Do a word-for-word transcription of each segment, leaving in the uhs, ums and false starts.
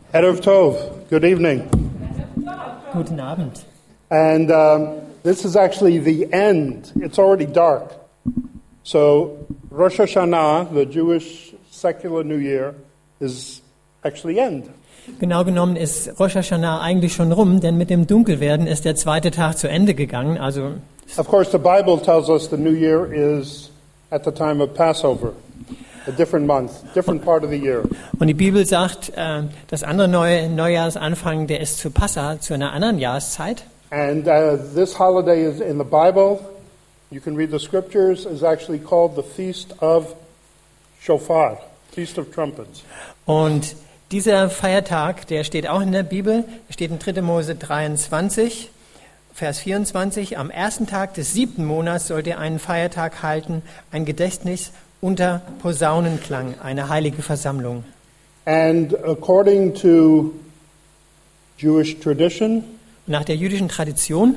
Erev Tov, good evening. Guten Abend. And um, this is actually the end. It's already dark. So Rosh Hashanah, the Jewish secular New Year, is actually end. Genau genommen ist Rosh Hashanah eigentlich schon rum, denn mit dem Dunkelwerden ist der zweite Tag zu Ende gegangen. Also Of course, the Bible tells us the New Year is at the time of Passover, a different month, different part of the year. Und die Bibel sagt, äh, das andere neue Neujahrsanfang, der ist zu Passa, zu einer anderen Jahreszeit. And uh, this holiday is in the Bible. You can read the scriptures. Is actually called the Feast of Shofar, Feast of Trumpets. Und dieser Feiertag, der steht auch in der Bibel. Er steht in dritter Mose dreiundzwanzig, Vers vierundzwanzig. Am ersten Tag des siebten Monats sollt ihr einen Feiertag halten, ein Gedächtnis unter Posaunenklang, eine heilige Versammlung. And according to Jewish tradition, Nach der jüdischen Tradition,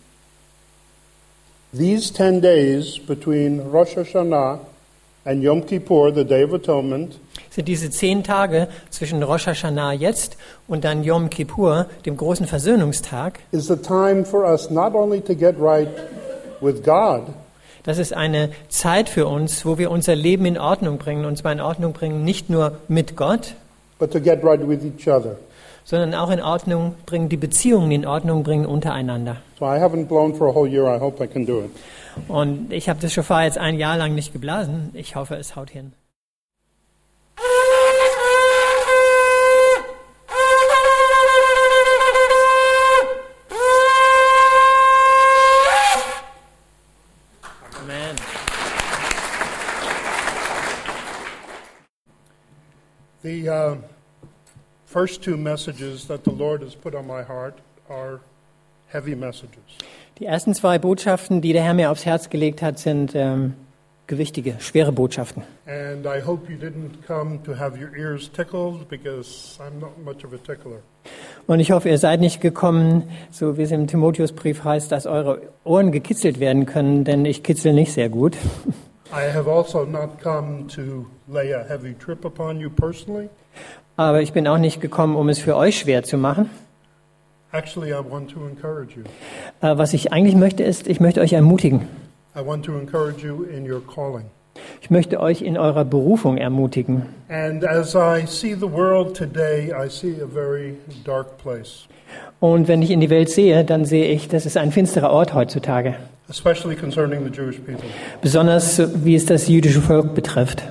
these ten days between Rosh Hashanah and Yom Kippur, the Day of Atonement, sind diese zehn Tage zwischen Rosh Hashanah jetzt und dann Yom Kippur, dem großen Versöhnungstag, is the time for us not only to get right with God, das ist eine Zeit für uns, wo wir unser Leben in Ordnung bringen, und zwar in Ordnung bringen, nicht nur mit Gott, but to get right with each other. sondern auch in Ordnung bringen, die Beziehungen in Ordnung bringen untereinander. So I haven't blown for a whole year. I hope I can do it. Und ich habe das Schofar jetzt ein Jahr lang nicht geblasen. Ich hoffe, es haut hin. Amen. The uh, first two messages that the Lord has put on my heart are heavy messages. Die ersten zwei Botschaften, die der Herr mir aufs Herz gelegt hat, sind ähm, gewichtige, schwere Botschaften. And I hope you didn't come to have your ears tickled, because I'm not much of a tickler. Und ich hoffe, ihr seid nicht gekommen, so wie es im Timotheusbrief heißt, dass eure Ohren gekitzelt werden können, denn ich kitzel nicht sehr gut. I have also not come to lay a heavy trip upon you personally. Aber ich bin auch nicht gekommen, um es für euch schwer zu machen. Actually, I want to encourage you. Äh, was ich eigentlich möchte, ist, ich möchte euch ermutigen. I want to encourage you in your calling. Ich möchte euch in eurer Berufung ermutigen. And as I see the world today, I see a very dark place, Und wenn ich in die Welt sehe, dann sehe ich, das ist ein finsterer Ort heutzutage. especially concerning the Jewish people. Besonders wie es das jüdische Volk betrifft.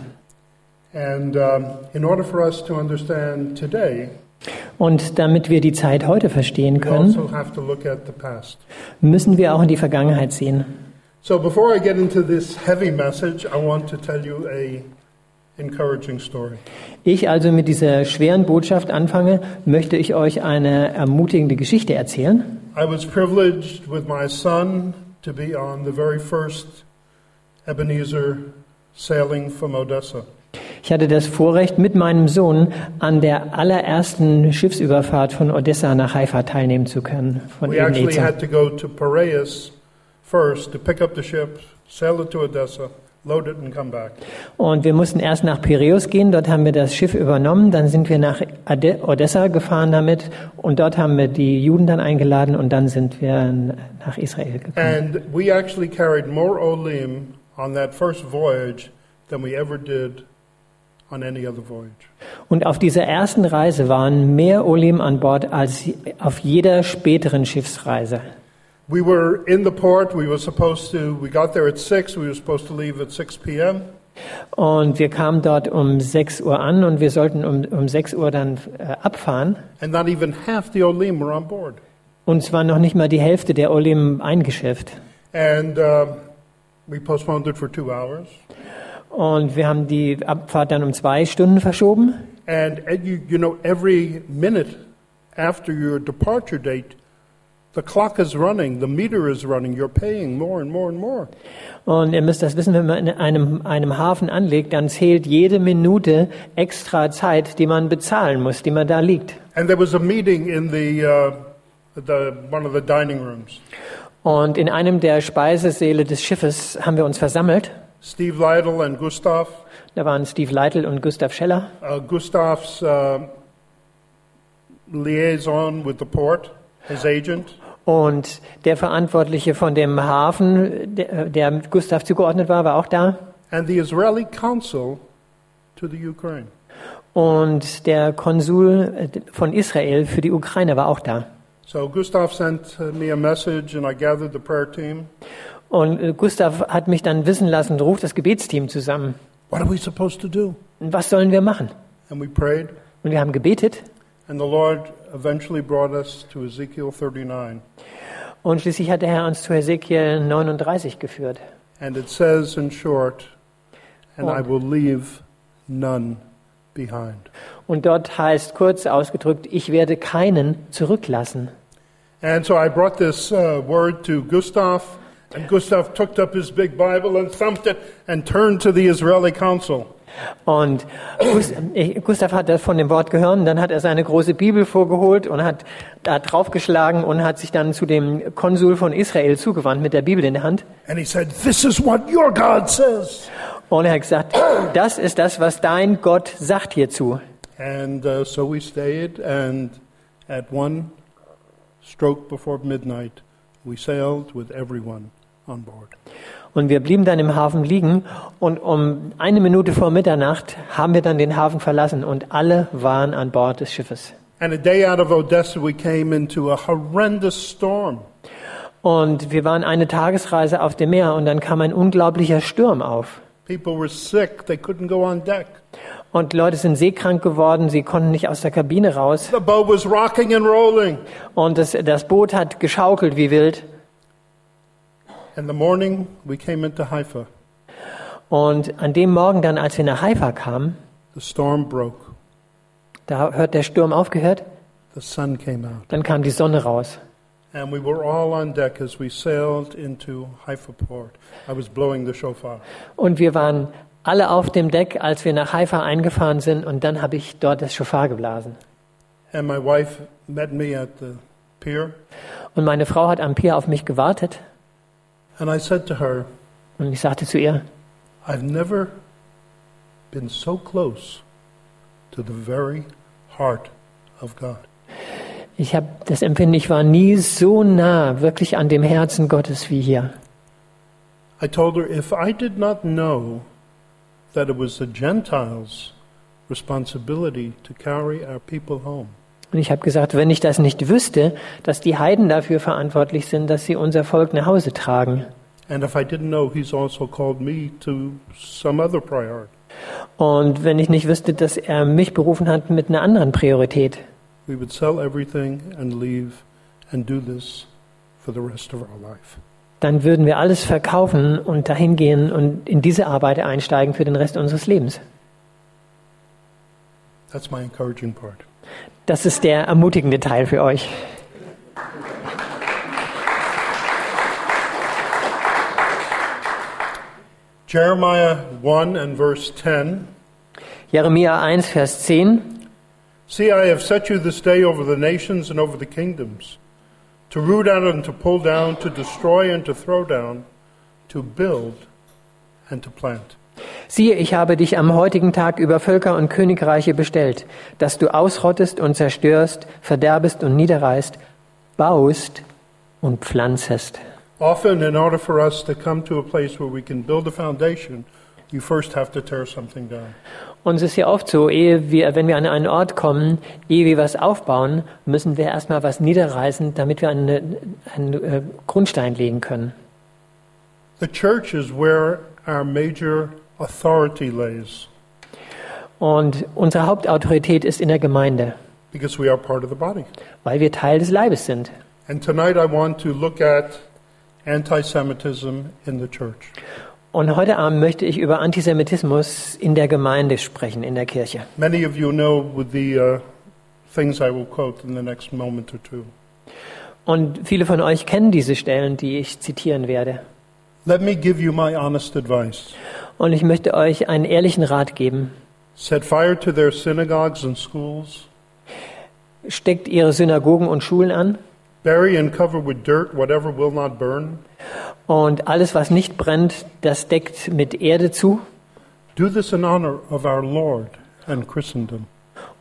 And um, in order for us to understand today, Und damit wir die Zeit heute verstehen we können, also have to look at the past. müssen wir auch in die Vergangenheit sehen. So before I get into this heavy message, I want to tell you a encouraging story. Ich also mit dieser schweren Botschaft anfange, möchte ich euch eine ermutigende Geschichte erzählen. I was privileged with my son to be on the very first Ebenezer sailing from Odessa. Ich hatte das Vorrecht, mit meinem Sohn an der allerersten Schiffsüberfahrt von Odessa nach Haifa teilnehmen zu können. Von We actually Ebenezer. had to go to Piraeus first to pick up the ship, sail it to Odessa, load it and come back. Und wir mussten erst nach Piräus gehen, dort haben wir das Schiff übernommen, dann sind wir nach Ade- Odessa gefahren damit und dort haben wir die Juden dann eingeladen und dann sind wir nach Israel gekommen. And we actually carried more olim on that first voyage than we ever did on any other voyage. Und auf dieser ersten Reise waren mehr Olim an Bord als auf jeder späteren Schiffsreise. We were in the port. We were supposed to, we got there at six. We were supposed to leave at six p.m. Und wir kamen dort um sechs Uhr an und wir sollten um, um sechs Uhr dann äh, abfahren. And not even half the olim were on board. Und es war noch nicht mal die Hälfte der Olim eingeschifft. And uh, we postponed it for two hours. Und wir haben die Abfahrt dann um zwei Stunden verschoben. And uh, you, you know, every minute after your departure date, the clock is running, the meter is running, you're paying more and more and more. Und ihr müsst das wissen, wenn man in einem, einem Hafen anlegt, dann zählt jede Minute extra Zeit, die man bezahlen muss, die man da liegt. And there was a meeting in the, uh, the one of the dining rooms. Und in einem der Speisesäle des Schiffes haben wir uns versammelt. Steve Lytle and Gustav. Da waren Steve Lytle und Gustav Scheller. Uh, Gustav's uh, liaison with the port, his agent. Und der Verantwortliche von dem Hafen, der, der Gustav zugeordnet war, war auch da. And the Israeli consul to the Ukraine. Und der Konsul von Israel für die Ukraine war auch da. So Gustav sent me a message and I gathered the prayer team. Und Gustav hat mich dann wissen lassen, ruf das Gebetsteam zusammen. What are we supposed to do? Und was sollen wir machen? And we prayed. Und wir haben gebetet. And the Lord eventually brought us to Ezekiel thirty-nine. Und schließlich hat der Herr uns zu Ezekiel neununddreißig geführt. And it says in short, and Und- I will leave none behind. Und dort heißt kurz ausgedrückt, ich werde keinen zurücklassen. And so I brought this uh, word to Gustav, and Gustav took up his big Bible and thumped it and turned to the Israeli consul. Und Gus- äh, Gustav hat das von dem Wort gehört, und dann hat er seine große Bibel vorgeholt und hat da draufgeschlagen und hat sich dann zu dem Konsul von Israel zugewandt mit der Bibel in der Hand. And he said, "This is what your God says." Und er hat gesagt, das ist das, was dein Gott sagt hierzu. And uh, so we stayed, and at one stroke before midnight, we sailed with everyone on board. Und wir blieben dann im Hafen liegen, und um eine Minute vor Mitternacht haben wir dann den Hafen verlassen und alle waren an Bord des Schiffes. And a day out of Odessa, we came into a horrendous storm. Und wir waren eine Tagesreise auf dem Meer und dann kam ein unglaublicher Sturm auf. People were sick. They couldn't go on deck. Und Leute sind seekrank geworden, sie konnten nicht aus der Kabine raus. The boat was rocking and rolling. Und das, das Boot hat geschaukelt wie wild. In the morning, we came into Haifa. Und an dem Morgen dann, als wir nach Haifa kamen, The storm broke. da hört der Sturm aufgehört, The sun came out. dann kam die Sonne raus. And we were all on deck as we sailed into Haifa port. I was blowing the shofar. Und wir waren alle auf dem Deck, als wir nach Haifa eingefahren sind, und dann habe ich dort das Schofar geblasen. And my wife met me at the pier. Und meine Frau hat am Pier auf mich gewartet, And I said to her, und ich sagte zu ihr, I've never been so close to the very heart of God. ich habe das Empfinden, ich war nie so nah wirklich an dem Herzen Gottes wie hier. I told her, if I did not know that it was the Gentiles' responsibility to carry our people home, Und ich habe gesagt, wenn ich das nicht wüsste, dass die Heiden dafür verantwortlich sind, dass sie unser Volk nach Hause tragen. and if I didn't know He's also called me to some other priority, Und wenn ich nicht wüsste, dass er mich berufen hat mit einer anderen Priorität, we would sell everything and leave and do this for the rest of our life. dann würden wir alles verkaufen und dahin gehen und in diese Arbeit einsteigen für den Rest unseres Lebens. That's my encouraging part. Das ist der ermutigende Teil für euch. Jeremiah one and verse ten. Jeremia eins, Vers zehn. See, I have set you this day over the nations and over the kingdoms, to root out and to pull down, to destroy and to throw down, to build and to plant. Siehe, ich habe dich am heutigen Tag über Völker und Königreiche bestellt, dass du ausrottest und zerstörst, verderbest und niederreißt, baust und pflanzest. Often, in order for us to come to a place where we can build a foundation, you first have to tear something down. Und es ist ja oft so, ehe wir, wenn wir an einen Ort kommen, ehe wir was aufbauen, müssen wir erstmal was niederreißen, damit wir eine, einen äh, Grundstein legen können. The church is where our major authority lays, Und unsere Hauptautorität ist in der Gemeinde, because we are part of the body. weil wir Teil des Leibes sind. And tonight I want to look at anti-Semitism in the church. Und heute Abend möchte ich über Antisemitismus in der Gemeinde sprechen, in der Kirche. Many of you know with the uh, things I will quote in the next moment or two. Und viele von euch kennen diese Stellen, die ich zitieren werde. Let me give you my honest advice. Und ich möchte euch einen ehrlichen Rat geben. Set fire to their synagogues and schools. Steckt ihre Synagogen und Schulen an. Bury and cover with dirt whatever will not burn. Und alles, was nicht brennt, das deckt mit Erde zu. Do this in honor of our Lord and Christendom.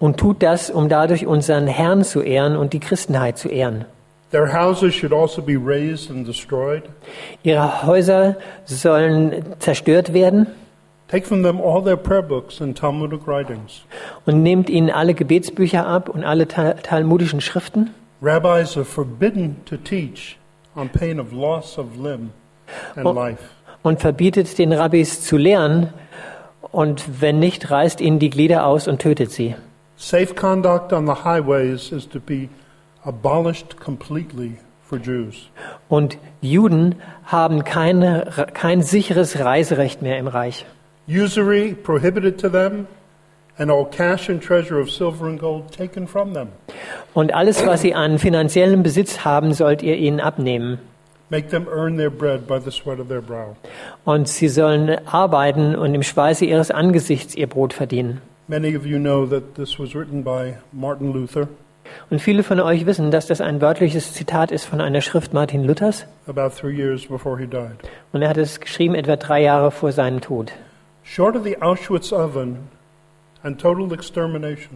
und tut das, um dadurch unseren Herrn zu ehren und die Christenheit zu ehren. Their houses should also be razed and destroyed. Ihre Häuser sollen zerstört werden Take from them all their prayer books and Talmudic writings. und nehmt ihnen alle Gebetsbücher ab und alle ta- talmudischen Schriften. Rabbis are forbidden to teach on pain of loss of limb and Oh. life. Und verbietet den Rabbis zu lehren und wenn nicht, reißt ihnen die Glieder aus und tötet sie. Safe conduct on the highways is to be abolished completely for Jews. Und Juden haben keine, kein sicheres Reiserecht mehr im Reich. Usury prohibited to them, and all cash and treasure of silver and gold taken from them. Und alles, was sie an finanziellem Besitz haben, sollt ihr ihnen abnehmen. Make them earn their bread by the sweat of their brow. Und sie sollen arbeiten und im Schweiße ihres Angesichts ihr Brot verdienen. Many of you know that this was written by Martin Luther Und viele von euch wissen, dass das ein wörtliches Zitat ist von einer Schrift Martin Luthers. about three years before he died. Und er hat es geschrieben etwa drei Jahre vor seinem Tod. Short of the Auschwitz oven and total extermination,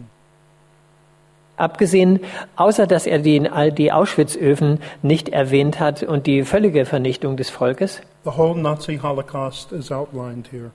Abgesehen, außer dass er die, die Auschwitzöfen nicht erwähnt hat und die völlige Vernichtung des Volkes, the whole Nazi Holocaust is outlined here.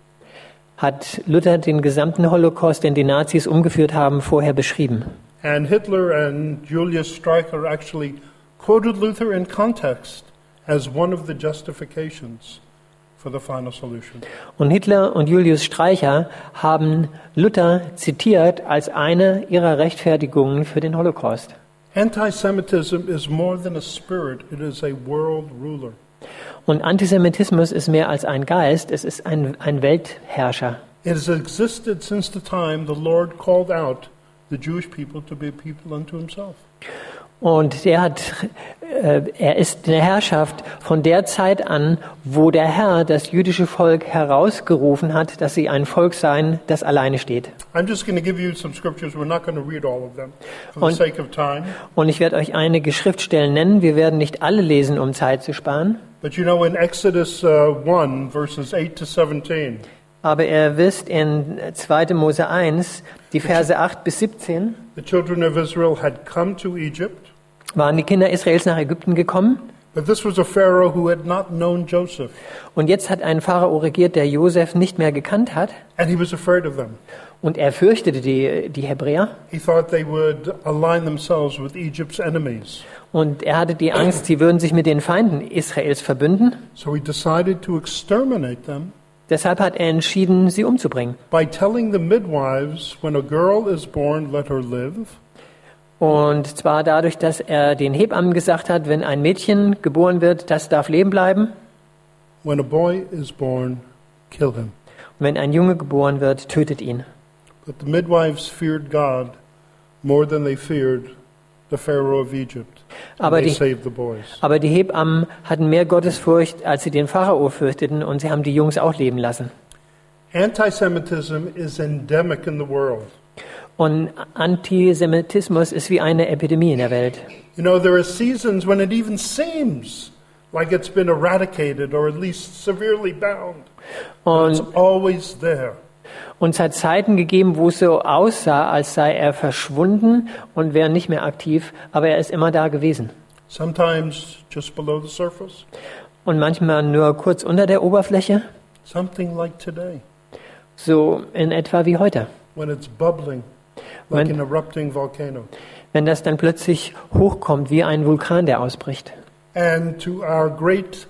hat Luther den gesamten Holocaust, den die Nazis umgeführt haben, vorher beschrieben. And Hitler and Julius Streicher actually quoted Luther in context as one of the justifications for the final solution. Und Hitler und Julius Streicher haben Luther zitiert als eine ihrer Rechtfertigungen für den Holocaust. Anti-Semitism is more than a spirit, it is a world ruler. Und Antisemitismus ist mehr als ein Geist, es ist ein, ein Weltherrscher. It has existed since the time the Lord called out the Jewish people to be a people unto himself. Und der hat, äh, er ist eine Herrschaft von der Zeit an, wo der Herr das jüdische Volk herausgerufen hat, dass sie ein Volk seien, das alleine steht. I'm just going to give you some scriptures. We're not going to read all of them for Und- the sake of time. Und ich werde euch einige Schriftstellen nennen. Wir werden nicht alle lesen, um Zeit zu sparen. But you know, in Exodus uh, one, verses eight to seventeen, Aber ihr wisst in zweiter Mose eins, die Verse acht bis siebzehn, the children of Israel had come to Egypt, waren die Kinder Israels nach Ägypten gekommen. but this was a Pharaoh who had not known Joseph, Und jetzt hat ein Pharao regiert, der Josef nicht mehr gekannt hat. and he was afraid of them. Und er fürchtete die, die Hebräer. He thought they would align themselves with Egypt's enemies. Und er hatte die Angst, sie würden sich mit den Feinden Israels verbünden. So he decided to exterminate them Deshalb hat er entschieden, sie umzubringen. by telling the midwives, when a girl is born, let her live, Und zwar dadurch, dass er den Hebammen gesagt hat, wenn ein Mädchen geboren wird, das darf leben bleiben. when a boy is born, kill him. Und wenn ein Junge geboren wird, tötet ihn. But the midwives feared God more than they feared the Pharaoh of Egypt. And Aber they die- saved the boys. Aber die Hebammen hatten mehr Gottesfurcht, als sie den Pharao fürchteten, und sie haben die Jungs auch leben lassen. Anti-Semitism is endemic in the world. Und Antisemitismus ist wie eine Epidemie in der Welt. You know, there are seasons when it even seems like it's been eradicated or at least severely bound. But it's Und, always there. und es hat Zeiten gegeben, wo es so aussah, als sei er verschwunden und wäre nicht mehr aktiv, aber er ist immer da gewesen. Sometimes just below the surface. Und manchmal nur kurz unter der Oberfläche, Something like today, so in etwa wie heute. when it's bubbling like When- an erupting volcano. Wenn das dann plötzlich hochkommt wie ein Vulkan, der ausbricht. And to our great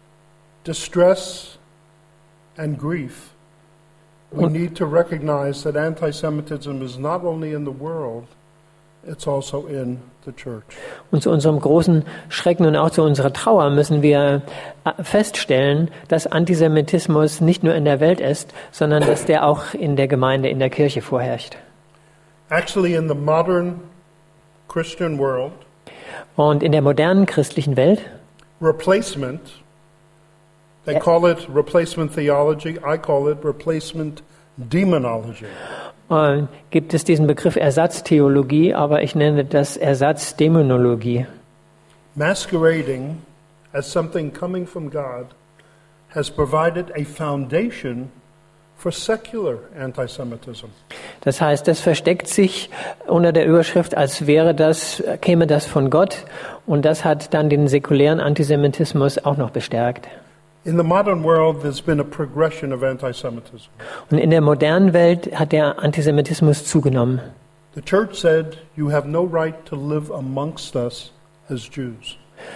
distress and grief, we Und- need to recognize that anti-Semitism is not only in the world, it's also in the church. Und zu unserem großen Schrecken und auch zu unserer Trauer müssen wir äh, feststellen, dass Antisemitismus nicht nur in der Welt ist, sondern dass der auch in der Gemeinde, in der Kirche vorherrscht. Actually, in the modern Christian world, Und in der modernen christlichen Welt replacement, they call it replacement theology, I call it replacement demonology. äh, gibt es diesen Begriff Ersatztheologie, aber ich nenne das Ersatzdämonologie. Masquerading as something coming from God has provided a foundation for secular anti-Semitism. Das heißt, das versteckt sich unter der Überschrift, als wäre das, käme das von Gott, und das hat dann den säkulären Antisemitismus auch noch bestärkt. In the modern world, there's been a progression of anti-Semitism. Und in der modernen Welt hat der Antisemitismus zugenommen. The church said, you have no right to live amongst us as Jews.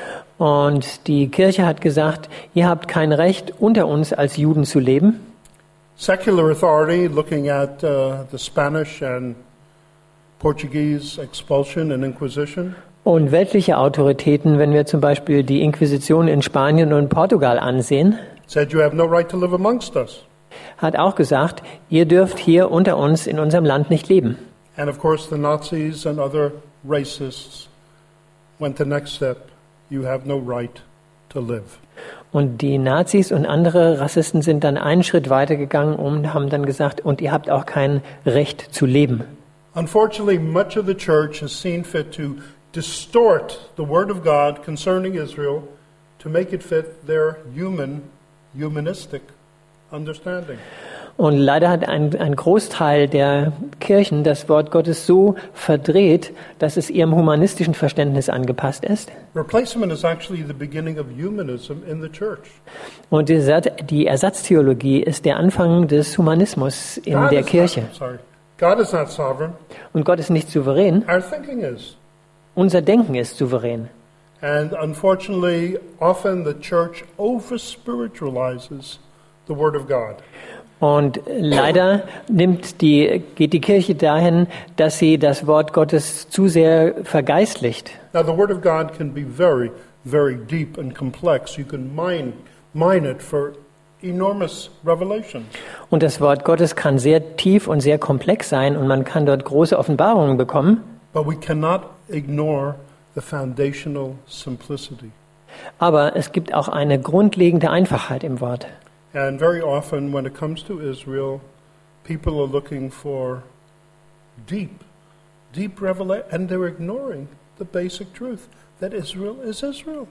Und die Kirche hat gesagt, ihr habt kein Recht, unter uns als Juden zu leben. Secular authority, looking at uh, the Spanish and Portuguese expulsion and Inquisition, Und weltliche Autoritäten, wenn wir zum Beispiel die Inquisition in Spanien und Portugal ansehen, said you have no right to live amongst us. hat auch gesagt, ihr dürft hier unter uns in unserem Land nicht leben. And of course, the Nazis and other racists went the next step. You have no right to live. Und die Nazis und andere Rassisten sind dann einen Schritt weitergegangen und haben dann gesagt, und ihr habt auch kein Recht zu leben. Unfortunately, much of the church has seen fit to distort the word of God concerning Israel to make it fit their human, humanistic understanding. Und leider hat ein, ein Großteil der Kirchen das Wort Gottes so verdreht, dass es ihrem humanistischen Verständnis angepasst ist. Replacement is actually the beginning of humanism in the church. Und die Ersatz- die Ersatztheologie ist der Anfang des Humanismus in God der is Kirche. Not, sorry, God is not sovereign. Und Gott ist nicht souverän, Our thinking is. unser Denken ist souverän. And unfortunately, often the church over-spiritualizes the Word of God. Und leider nimmt die, geht die Kirche dahin, dass sie das Wort Gottes zu sehr vergeistlicht. Now, the Word of God can be very, very deep and complex. You can mine, mine it for enormous revelations. Und das Wort Gottes kann sehr tief und sehr komplex sein und man kann dort große Offenbarungen bekommen. But we cannot ignore the foundational simplicity. Aber es gibt auch eine grundlegende Einfachheit im Wort. And very often, when it comes to Israel, people are looking for deep, deep revelation, and they're ignoring the basic truth that Israel is Israel.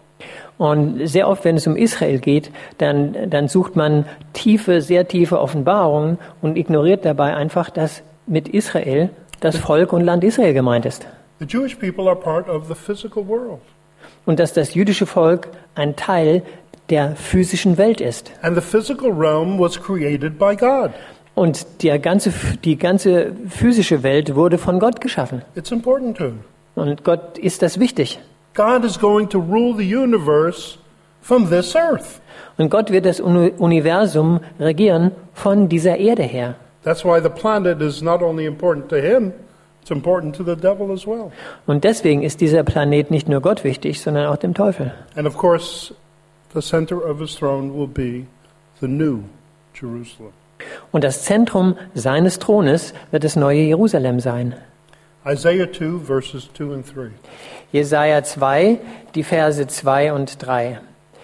Und sehr oft, wenn es um Israel geht, dann, dann sucht man tiefe, sehr tiefe Offenbarungen und ignoriert dabei einfach, dass mit Israel das Volk und Land Israel gemeint ist. The Jewish people are part of the physical world. Und dass das jüdische Volk ein Teil der physischen Welt ist. And the physical realm was created by God. Und der ganze, die ganze physische Welt wurde von Gott geschaffen. It's important to him. Und Gott ist das wichtig. God is going to rule the universe from this earth. Und Gott wird das Uni- Universum regieren von dieser Erde her. That's why the planet is not only important to him, it's important to the devil as well. Und deswegen ist dieser Planet nicht nur Gott wichtig, sondern auch dem Teufel. And of course, the center of his throne will be the new Jerusalem. Und das Zentrum seines Thrones wird das neue Jerusalem sein. Isaiah two, verses two and three. Jesaja zwei, die Verse zwei und drei.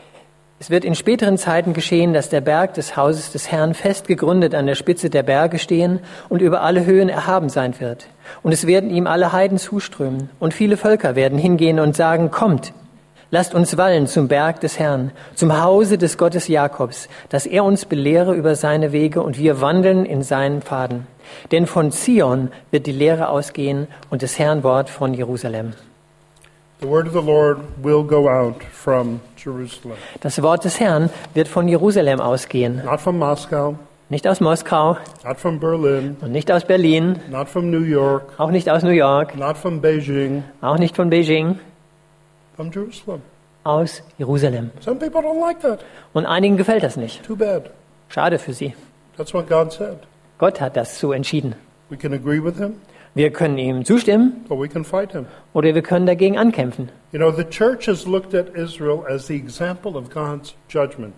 Es wird in späteren Zeiten geschehen, dass der Berg des Hauses des Herrn fest gegründet an der Spitze der Berge stehen und über alle Höhen erhaben sein wird. Und es werden ihm alle Heiden zuströmen. Und viele Völker werden hingehen und sagen, kommt, lasst uns wallen zum Berg des Herrn, zum Hause des Gottes Jakobs, dass er uns belehre über seine Wege und wir wandeln in seinen Pfaden. Denn von Zion wird die Lehre ausgehen und des Herrn Wort von Jerusalem. The word of the Lord will go out from Jerusalem. Das Wort des Herrn wird von Jerusalem ausgehen. Not from Moscow, Nicht aus Moskau not from Berlin, und nicht aus Berlin, not from New York, auch nicht aus New York, not from Beijing, auch nicht von Beijing, from Jerusalem. aus Jerusalem. Some people don't like that. Und einigen gefällt das nicht. Too bad. Schade für sie. That's what God said. Gott hat das so entschieden. We can agree with him, Wir können ihm zustimmen or we can fight him. oder wir können dagegen ankämpfen. You know, the church has looked at Israel as the example of God's judgment.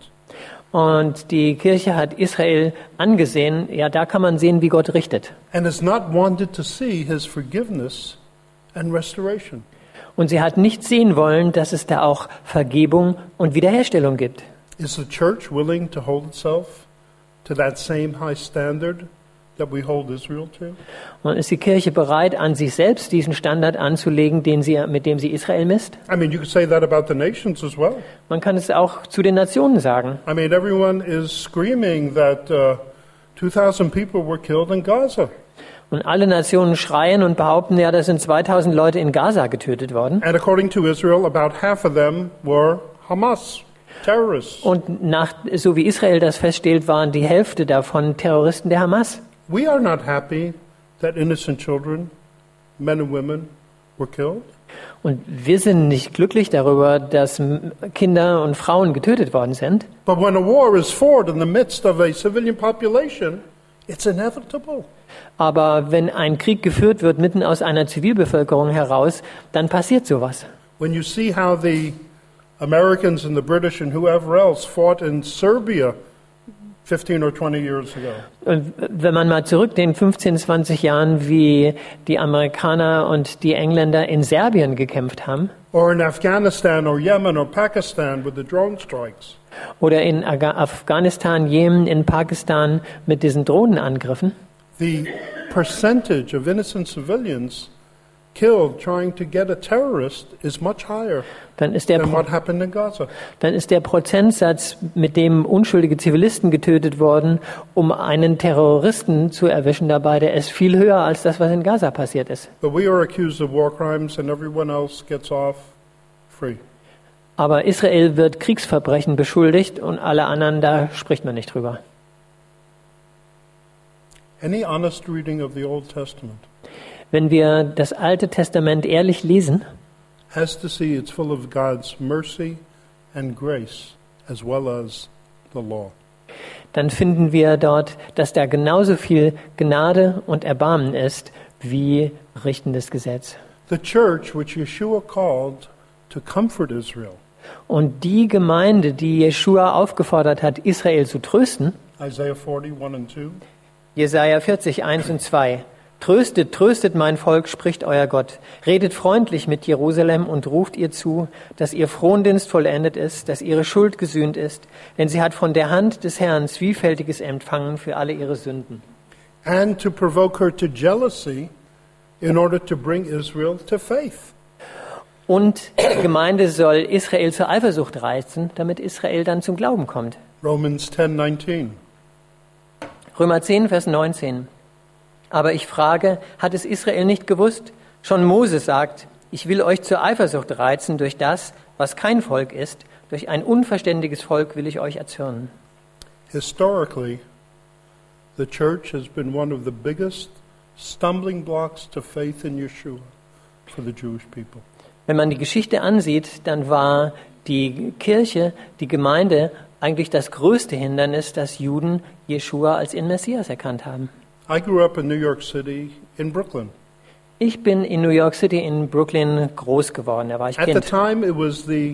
Und die Kirche hat Israel angesehen, ja, da kann man sehen, wie Gott richtet. And has not wanted to see his forgiveness and restoration. Und sie hat nicht sehen wollen, dass es da auch Vergebung und Wiederherstellung gibt. Is the church willing to hold itself to that same high standard that we hold Israel to? Und ist die Kirche bereit, an sich selbst diesen Standard anzulegen, den sie, mit dem sie Israel misst? I mean, you could say that about the nations as well. Man kann es auch zu den Nationen sagen. I mean, everyone is screaming that uh, two thousand people were killed in Gaza. Und alle Nationen schreien und behaupten, ja, da sind zweitausend Leute in Gaza getötet worden. And according to Israel, about half of them were Hamas terrorists. Und nach, so wie Israel das feststellt, waren die Hälfte davon Terroristen der Hamas. We are not happy that innocent children, men and women, were killed. Und wir sind nicht glücklich darüber, dass Kinder und Frauen getötet worden sind. But when a war is fought in the midst of a civilian population, it's inevitable. Aber wenn ein Krieg geführt wird mitten aus einer Zivilbevölkerung heraus, dann passiert sowas. When you see how the Americans and the British and whoever else fought in Serbia fifteen or twenty years ago. Und wenn man mal zurückdenkt, fünfzehn, zwanzig Jahren, wie die Amerikaner und die Engländer in Serbien gekämpft haben. Or in Afghanistan or Yemen or Pakistan with the drone strikes. Oder in Afghanistan, Jemen, in Pakistan mit diesen Drohnenangriffen. The percentage of innocent civilians killed trying to get a terrorist is much higher dann ist der than Pro- what happened in Gaza. Dann ist der Prozentsatz, mit dem unschuldige Zivilisten getötet wurden, um einen Terroristen zu erwischen dabei, der ist viel höher als das, was in Gaza passiert ist. But we are accused of war crimes and everyone else gets off free. Aber Israel wird Kriegsverbrechen beschuldigt und alle anderen, da spricht man nicht drüber. Any honest reading of the Old Testament Wenn wir das Alte Testament ehrlich lesen, has to see it's full of God's mercy and grace as well as the law. dann finden wir dort, dass da genauso viel Gnade und Erbarmen ist wie richtendes Gesetz. The church which Yeshua called to comfort Israel, Und die Gemeinde, die Jeschua aufgefordert hat, Israel zu trösten, Isaiah forty, one and two, Jesaja vierzig, eins und zwei. Tröstet, tröstet mein Volk, spricht euer Gott. Redet freundlich mit Jerusalem und ruft ihr zu, dass ihr Frondienst vollendet ist, dass ihre Schuld gesühnt ist, denn sie hat von der Hand des Herrn Zwiefältiges empfangen für alle ihre Sünden. and to provoke her to jealousy in order to bring Israel to faith. Und die Gemeinde soll Israel zur Eifersucht reizen, damit Israel dann zum Glauben kommt. Romans ten, nineteen. Römer zehn, Vers neunzehn. Aber ich frage, hat es Israel nicht gewusst? Schon Moses sagt, ich will euch zur Eifersucht reizen durch das, was kein Volk ist. Durch ein unverständiges Volk will ich euch erzürnen. Historically, the church has been one of the biggest stumbling blocks to faith in Yeshua for the Jewish people. Wenn man die Geschichte ansieht, dann war die Kirche, die Gemeinde, eigentlich das größte Hindernis, dass Juden Jeschua als ihren Messias erkannt haben. I grew up in New York City, in Brooklyn. Ich bin in New York City in Brooklyn groß geworden, da war ich At the Kind. time, it was the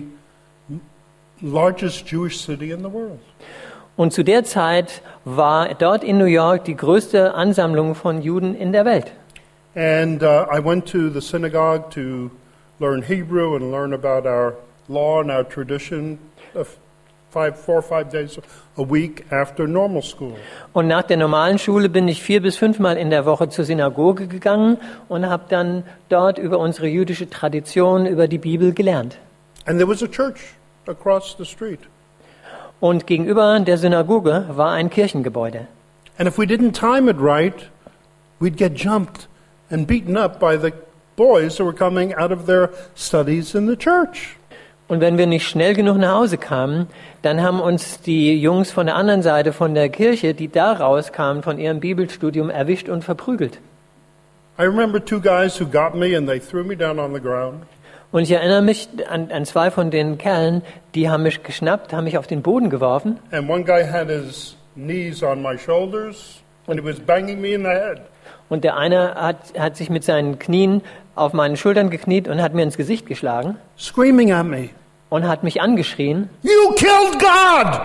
largest Jewish city in the world. Und zu der Zeit war dort in New York die größte Ansammlung von Juden in der Welt. And uh, I went to the synagogue to learn Hebrew and learn about our law and our tradition of five, four or five days a week after normal school. Und nach der normalen Schule bin ich vier bis fünfmal in der Woche zur Synagoge gegangen und habe dann dort über unsere jüdische Tradition, über die Bibel gelernt. And there was a church across the street. Und gegenüber der Synagoge war ein Kirchengebäude. And if we didn't time it right, we'd get jumped and beaten up by the boys who were coming out of their studies in the church. Und wenn wir nicht schnell genug nach Hause kamen, dann haben uns die Jungs von der anderen Seite von der Kirche, die da rauskamen von ihrem Bibelstudium, erwischt und verprügelt. I remember two guys who got me and they threw me down on the ground. Und ich erinnere mich an, an zwei von den Kerlen, die haben mich geschnappt, haben mich auf den Boden geworfen. And one guy had his knees on my shoulders and he was banging me in the head. Und der eine hat, hat sich mit seinen Knien auf meinen Schultern gekniet und hat mir ins Gesicht geschlagen Screaming at me. und hat mich angeschrien, You killed God!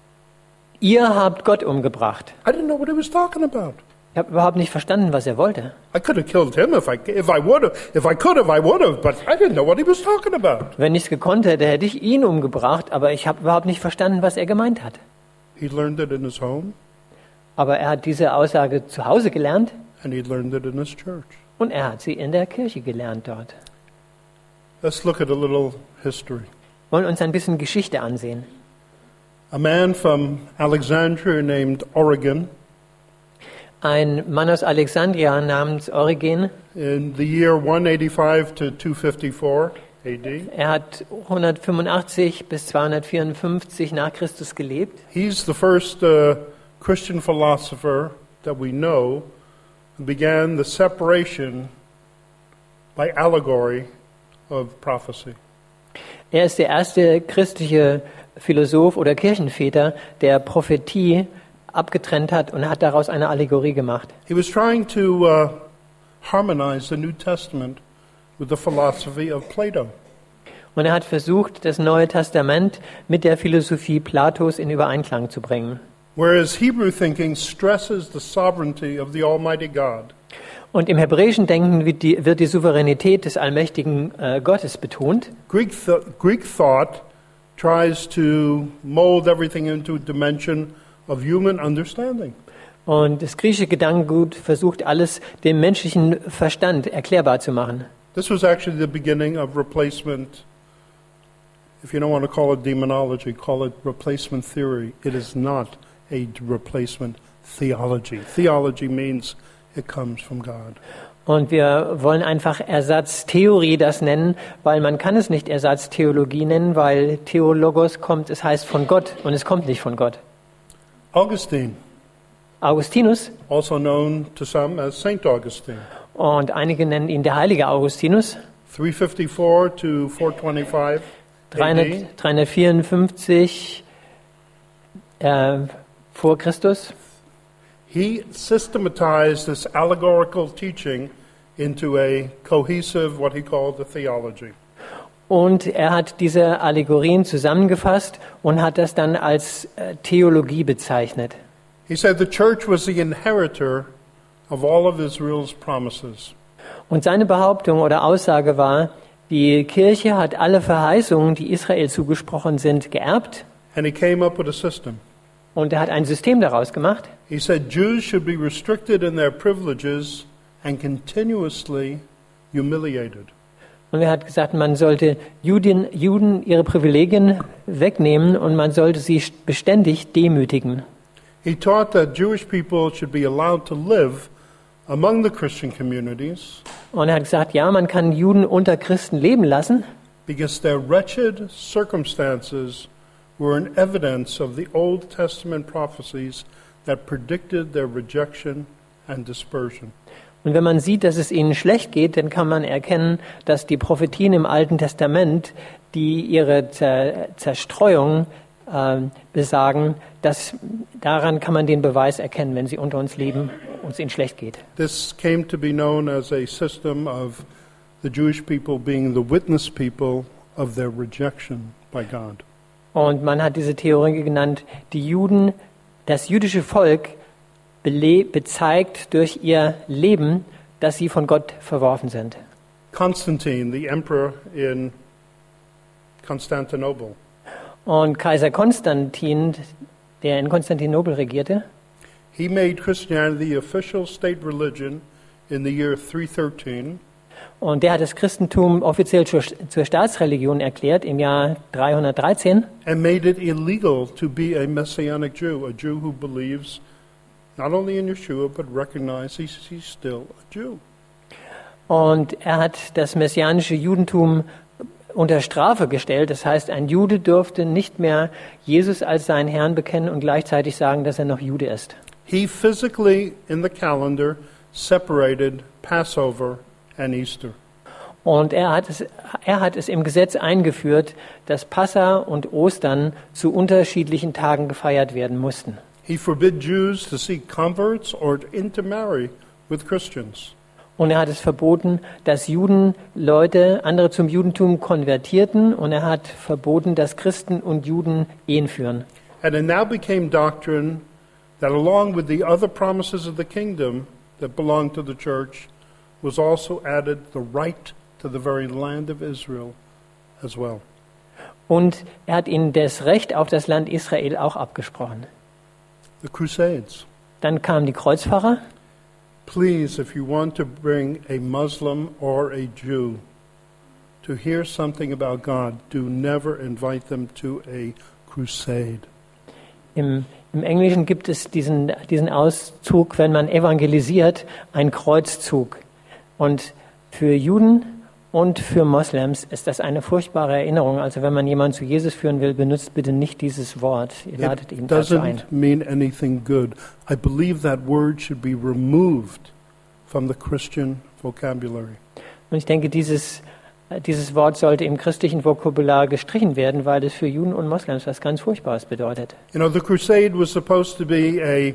ihr habt Gott umgebracht. I didn't know what he was talking about. Ich habe überhaupt nicht verstanden, was er wollte. I could have killed him if I if I would have if I could have I would have, but I didn't know what he was talking about. Wenn ich es gekonnt hätte, hätte ich ihn umgebracht, aber ich habe überhaupt nicht verstanden, was er gemeint hat. He learned it in his home Aber er hat diese Aussage zu Hause gelernt and he learned it in his church. und er hat sie in der Kirche gelernt dort. Let's look at a little history. Wir wollen uns ein bisschen Geschichte ansehen. A man from Alexandria named Oregon ein Mann aus Alexandria namens Origen. in the year one eighty-five to two fifty-four A D. Er hat hundertfünfundachtzig bis zweihundertvierundfünfzig nach Christus gelebt. He's the first uh, Christian philosopher that we know who began the separation by allegory of prophecy. Er ist der erste christliche Philosoph oder Kirchenväter, der Prophetie abgetrennt hat und hat daraus eine Allegorie gemacht. He was trying to uh, harmonize the New Testament with the philosophy of Plato. Und er hat versucht, das Neue Testament mit der Philosophie Platos in Übereinklang zu bringen. Whereas Hebrew thinking stresses the sovereignty of the Almighty God, Und im hebräischen Denken wird die, wird die Souveränität des allmächtigen äh, Gottes betont. Greek, th- Greek thought tries to mold everything into a dimension of human understanding. Und das griechische Gedankengut versucht alles dem menschlichen Verstand erklärbar zu machen. This was actually the beginning of replacement. If you don't want to call it demonology, call it replacement theory. It is not a replacement theology. Theology means it comes from God. Und wir wollen einfach Ersatztheorie das nennen, weil man kann es nicht Ersatztheologie nennen, weil Theologos kommt, es heißt von Gott und es kommt nicht von Gott. Augustine, Augustinus, also known to some as Saint Augustine, und einige nennen ihn der heilige Augustinus, three fifty-four to four twenty-five A D. dreihundertvierundfünfzig äh, vor Christus. He systematized this allegorical teaching into a cohesive, what he called a theology. Und er hat diese Allegorien zusammengefasst und hat das dann als äh, Theologie bezeichnet. He said the church was the inheritor of all of Israel's promises. Und seine Behauptung oder Aussage war, die Kirche hat alle Verheißungen, die Israel zugesprochen sind, geerbt. And he came up with a system. Und er hat ein System daraus gemacht. He said Jews should be restricted in their privileges and continuously humiliated. Und er hat gesagt, man sollte Juden, Juden ihre Privilegien wegnehmen und man sollte sie beständig demütigen. He taught that Jewish people should be allowed to live among the Christian communities Und er hat gesagt, ja, man kann Juden unter Christen leben lassen, because their wretched circumstances were an evidence of the Old Testament prophecies that predicted their rejection and dispersion. und wenn man sieht, dass es ihnen schlecht geht, dann kann man erkennen, dass die Prophetien im Alten Testament, die ihre Zer- Zerstreuung äh, besagen, dass daran kann man den Beweis erkennen, wenn sie unter uns leben und es ihnen schlecht geht. This came to be known as a system of the Jewish people being the witness people of their rejection by God. Und man hat diese Theorie genannt, die Juden, das jüdische Volk bele- bezeigt durch ihr Leben, dass sie von Gott verworfen sind. Constantine, the emperor in Constantinople, Und Kaiser Konstantin, der in Konstantinopel regierte, he made Christianity the official state religion in the year three thirteen. und der hat das Christentum offiziell zur, zur Staatsreligion erklärt im Jahr dreihundertdreizehn And made it illegal to be a Messianic Jew, a Jew who believes not only in Yeshua, but recognizes he's, he's still a Jew. und er hat das messianische Judentum unter Strafe gestellt. Das heißt, ein Jude durfte nicht mehr Jesus als seinen Herrn bekennen und gleichzeitig sagen, dass er noch Jude ist. He physically, in the calendar, separated Passover and Easter. Und er hat es, er hat es im Gesetz eingeführt, dass Passa und Ostern zu unterschiedlichen Tagen gefeiert werden mussten. He forbid Jews to seek converts or to intermarry with Christians. Und er hat es verboten, dass Juden Leute, andere zum Judentum konvertierten. Und er hat verboten, dass Christen und Juden Ehen führen. And it now became doctrine that along with the other promises of the kingdom that belonged to the church was also added the right to the very land of Israel as well. Und er hat ihnen das Recht auf das Land Israel auch abgesprochen. The Crusades. Dann kamen die Kreuzfahrer. Please, if you want to bring a Muslim or a Jew to hear something about God, do never invite them to a crusade. Im Im Englischen gibt es diesen, diesen Auszug, wenn man evangelisiert, ein Kreuzzug. Und für Juden und für Moslems ist das eine furchtbare Erinnerung. Also wenn man jemanden zu Jesus führen will, benutzt bitte nicht dieses Wort. Ihr ladet ihn It dazu ein. doesn't mean anything good. I believe that word should be removed from the Christian vocabulary. Und ich denke, dieses, dieses Wort sollte im christlichen Vokabular gestrichen werden, weil es für Juden und Moslems was ganz Furchtbares bedeutet. You know, the crusade was supposed to be a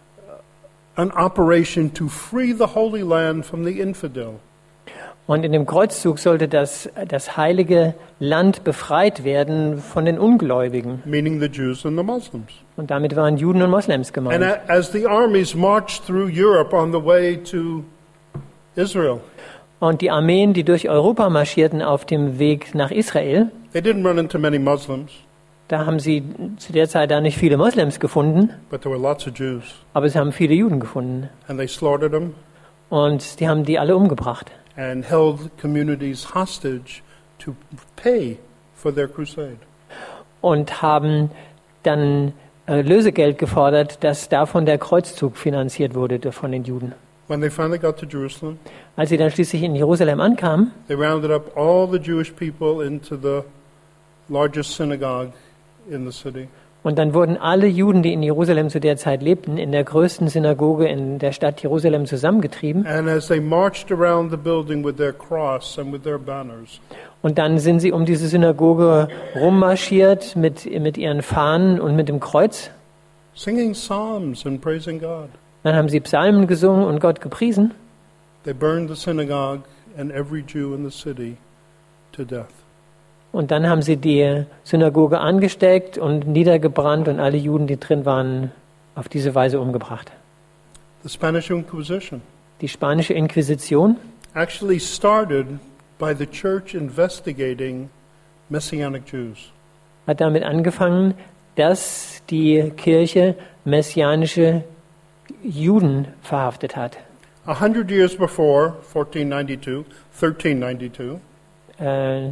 an operation to free the Holy Land from the infidel. Und in dem Kreuzzug sollte das, das heilige Land befreit werden von den Ungläubigen. Meaning the Jews and the Muslims. Und damit waren Juden und Moslems And gemeint. a- as the armies marched through Europe on the way to Israel, Und die Armeen, die durch Europa marschierten auf dem Weg nach Israel, they didn't run into many Muslims, da haben sie zu der Zeit da nicht viele Moslems gefunden, but there were lots of Jews. aber sie haben viele Juden gefunden. And they slaughtered them Und die haben die alle umgebracht. and held communities hostage to pay for their crusade. Und haben dann äh, Lösegeld gefordert, dass davon der Kreuzzug finanziert wurde der- von den Juden. When they finally got to Jerusalem, Als sie dann schließlich in Jerusalem ankamen, they rounded up all the Jewish people into the largest synagogue in the city. und dann wurden alle Juden, die in Jerusalem zu der Zeit lebten, in der größten Synagoge in der Stadt Jerusalem zusammengetrieben. And as they marched around the building with their cross and with their banners, Und dann sind sie um diese Synagoge rummarschiert mit, mit ihren Fahnen und mit dem Kreuz. singing psalms and praising God, Dann haben sie Psalmen gesungen und Gott gepriesen. they burned the synagogue and every Jew in the city to death. Und dann haben sie die Synagoge angesteckt und niedergebrannt und alle Juden, die drin waren, auf diese Weise umgebracht. The Spanish Inquisition Die spanische Inquisition actually started by the church investigating Messianic Jews. hat damit angefangen, dass die Kirche messianische Juden verhaftet hat. A hundred years before, fourteen ninety-two, thirteen ninety-two, Äh,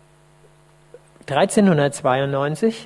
dreizehnhundertzweiundneunzig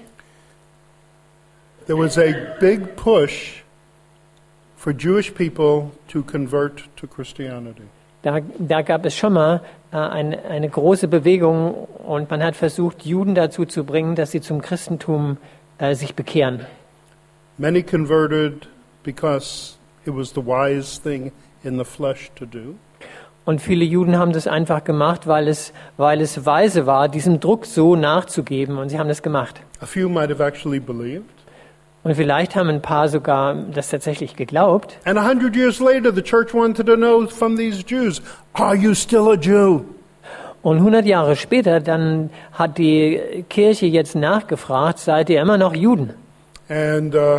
there was a big push for Jewish people to convert to Christianity. Da, da gab es schon mal äh, eine, eine große Bewegung und man hat versucht, Juden dazu zu bringen, dass sie zum Christentum äh, sich bekehren. Many converted because it was the wise thing in the flesh to do. Und viele Juden haben das einfach gemacht, weil es, weil es weise war, diesem Druck so nachzugeben. Und sie haben das gemacht. A few might have actually believed. Und vielleicht haben ein paar sogar das tatsächlich geglaubt. And a hundred years later, the church wanted to know from these Jews, are you still a Jew? Und hundert Jahre später, dann hat die Kirche jetzt nachgefragt, seid ihr immer noch Juden? And uh,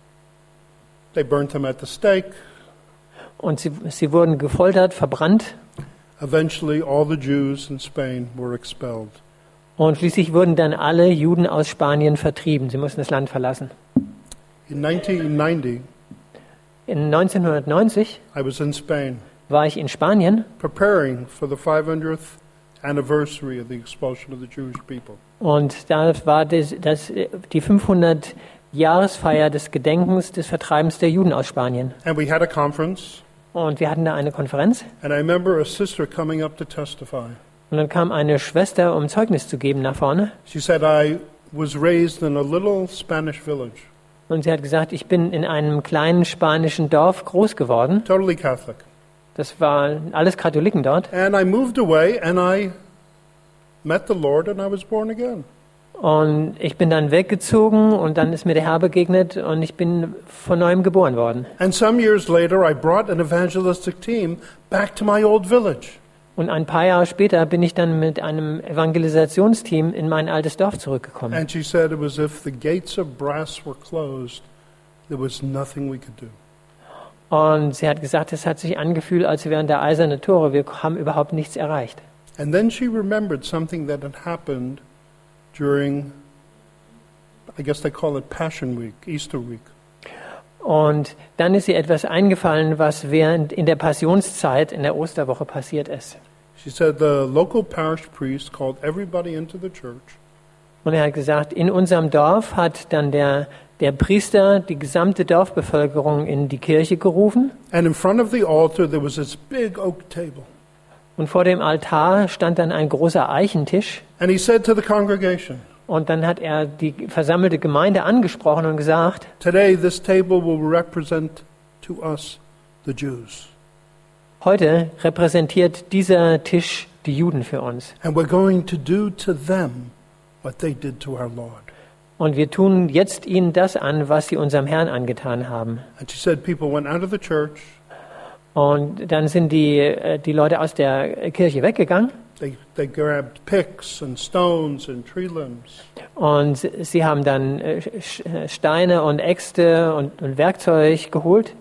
they burnt them at the stake. Und sie, sie wurden gefoltert, verbrannt. Eventually, all the Jews in Spain were expelled. Und schließlich wurden dann alle Juden aus Spanien vertrieben. Sie mussten das Land verlassen. In nineteen ninety, In neunzehnhundertneunzig I was in Spain war ich in Spanien preparing for the five hundredth anniversary of the expulsion of the Jewish people. und da war das, das, die fünfhundert Jahresfeier des Gedenkens des Vertreibens der Juden aus Spanien. And we had a conference, Und wir hatten da eine Konferenz and I remember a sister coming up to testify. und dann kam eine Schwester, um Zeugnis zu geben nach vorne. She said, I was raised in a little Spanish village, Und sie hat gesagt, ich bin in einem kleinen spanischen Dorf groß geworden. totally Catholic. Das waren alles Katholiken dort. And I moved away, and I met the Lord, and I was born again. Und ich bin dann weggezogen und dann ist mir der Herr begegnet und ich bin von neuem geboren worden. And some years later, I brought an evangelistic team back to my old village. Und ein paar Jahre später bin ich dann mit einem Evangelisationsteam in mein altes Dorf zurückgekommen. And she said it was if the gates of brass were closed, there was nothing we could do. Und sie hat gesagt, es hat sich angefühlt, als wären da eiserne Tore. Wir haben überhaupt nichts erreicht. And then she remembered something that had happened during, I guess they call it Passion Week, Easter Week. Und dann ist ihr etwas eingefallen, was während in der Passionszeit, in der Osterwoche passiert ist. She said the local parish priest called everybody into the church. Und er hat gesagt, in unserem Dorf hat dann der, der Priester die gesamte Dorfbevölkerung in die Kirche gerufen. And in front of the altar there was this big oak table. Und vor dem Altar stand dann ein großer Eichentisch. And he said to the congregation, Und dann hat er die versammelte Gemeinde angesprochen und gesagt, today this table will represent to us the Jews. heute repräsentiert dieser Tisch die Juden für uns. And we're going to do to them what they did to our Lord. Und wir tun jetzt ihnen das an, was sie unserem Herrn angetan haben. And she said people went out of the church. Und dann sind die, äh, die Leute aus der Kirche weggegangen. They, they grabbed picks and stones and tree limbs. Und sie haben dann äh, Sch- Steine und Äxte und, und Werkzeug geholt.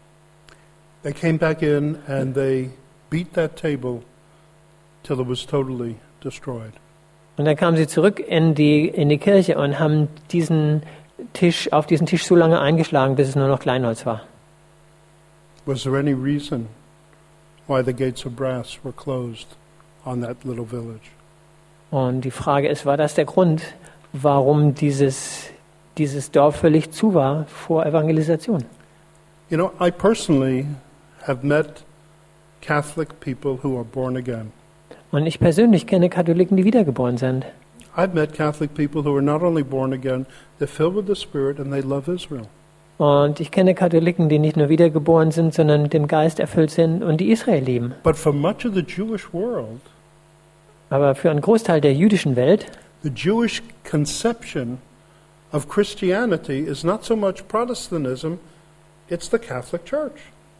They came back in and they beat that table till it was totally destroyed. Und dann kamen sie zurück in die, in die Kirche und haben diesen Tisch, auf diesen Tisch so lange eingeschlagen, bis es nur noch Kleinholz war. Was there any reason why the gates of brass were closed on that little village? Und die Frage ist, war das der Grund, warum dieses, dieses Dorf völlig zu war vor Evangelisation? You know, I personally have met Catholic people who are born again. Und ich persönlich kenne Katholiken, die wiedergeboren sind. I've met Catholic people who are not only born again, they're filled with the Spirit and they love Israel. Und ich kenne Katholiken, die nicht nur wiedergeboren sind, sondern mit dem Geist erfüllt sind und die Israel lieben. But for much of the Jewish world, Aber für einen Großteil der jüdischen Welt, the Jewish conception of Christianity is not so much Protestantism, it's the Catholic Church.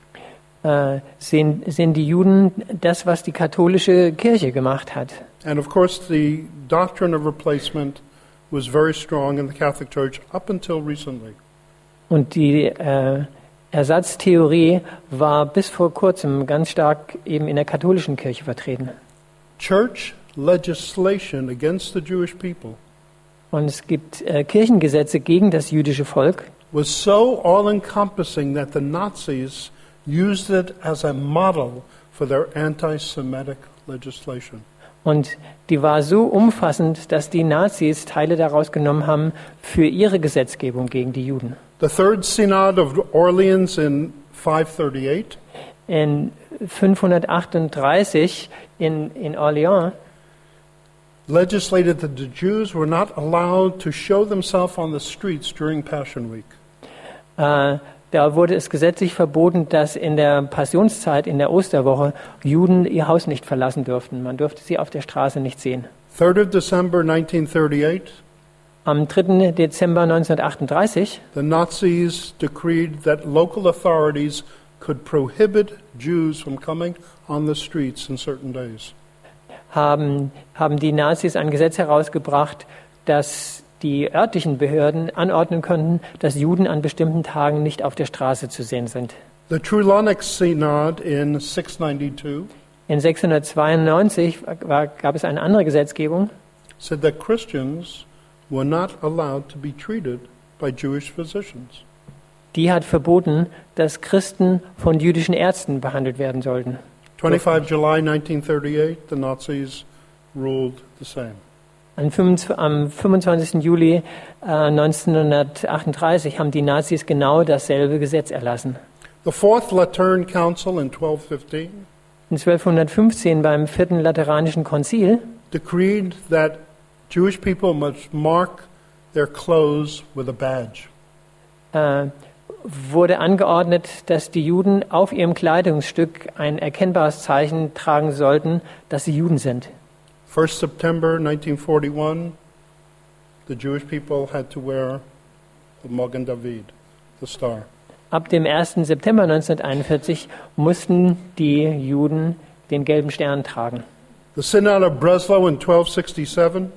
äh, sehen, sehen die Juden das, was die katholische Kirche gemacht hat. And of course, the doctrine of replacement was very strong in the Catholic Church up until recently. Und die äh, Ersatztheorie war bis vor kurzem ganz stark eben in der katholischen Kirche vertreten. Church legislation against the Jewish people Und es gibt äh, Kirchengesetze gegen das jüdische Volk, was so all-encompassing that the Nazis used it as a model for their anti-Semitic legislation. und die war so umfassend, dass die Nazis Teile daraus genommen haben für ihre Gesetzgebung gegen die Juden. The Third Synod of Orleans in five thirty-eight In fünfhundertachtunddreißig in, in Orléans legislated that the Jews were not allowed to show themselves on the streets during Passion Week. äh, da wurde es gesetzlich verboten, dass in der Passionszeit, in der Osterwoche, Juden ihr Haus nicht verlassen durften. Man durfte sie auf der Straße nicht sehen. third of December nineteen thirty-eight, Am dritten Dezember neunzehnhundertachtunddreißig the Nazis decreed that local authorities could prohibit Jews from coming on the streets in certain days. haben, haben die Nazis ein Gesetz herausgebracht, dass die örtlichen Behörden anordnen könnten, dass Juden an bestimmten Tagen nicht auf der Straße zu sehen sind. The Trulawnec Synod in six ninety-two In sechshundertzweiundneunzig war, gab es eine andere Gesetzgebung, said that Christians were not allowed to be treated by Jewish physicians. die hat verboten, dass Christen von jüdischen Ärzten behandelt werden sollten. twenty-fifth July nineteen thirty-eight, the Nazis ruled the same. Am fünfundzwanzigsten Juli äh, neunzehnhundertachtunddreißig haben die Nazis genau dasselbe Gesetz erlassen. The Fourth Lateran Council in twelve fifteen In zwölfhundertfünfzehn beim vierten Lateranischen Konzil decreed that Jewish people must mark their clothes with a badge. äh, wurde angeordnet, dass die Juden auf ihrem Kleidungsstück ein erkennbares Zeichen tragen sollten, dass sie Juden sind. first September nineteen forty-one, the Jewish people had to wear the Magen David, the star. Ab dem ersten September neunzehnhunderteinundvierzig mussten die Juden den gelben Stern tragen. The Synod of Breslau in twelve sixty-seven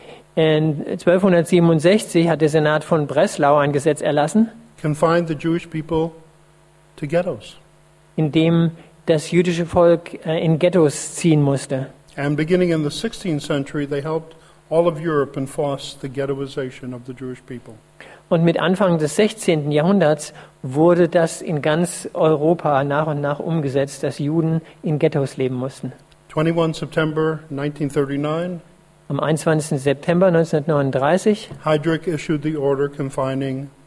In zwölfhundertsiebenundsechzig hat der Senat von Breslau ein Gesetz erlassen, confined the Jewish people to ghettos. in dem das jüdische Volk äh, in Ghettos ziehen musste. And beginning in the sixteenth century, they helped all of Europe enforce the ghettoization of the Jewish people. Und mit Anfang des sechzehnten Jahrhunderts wurde das in ganz Europa nach und nach umgesetzt, dass Juden in Ghettos leben mussten. twenty-first September nineteen thirty-nine, Am einundzwanzigsten September neunzehnhundertneununddreißig Heydrich issued the order confining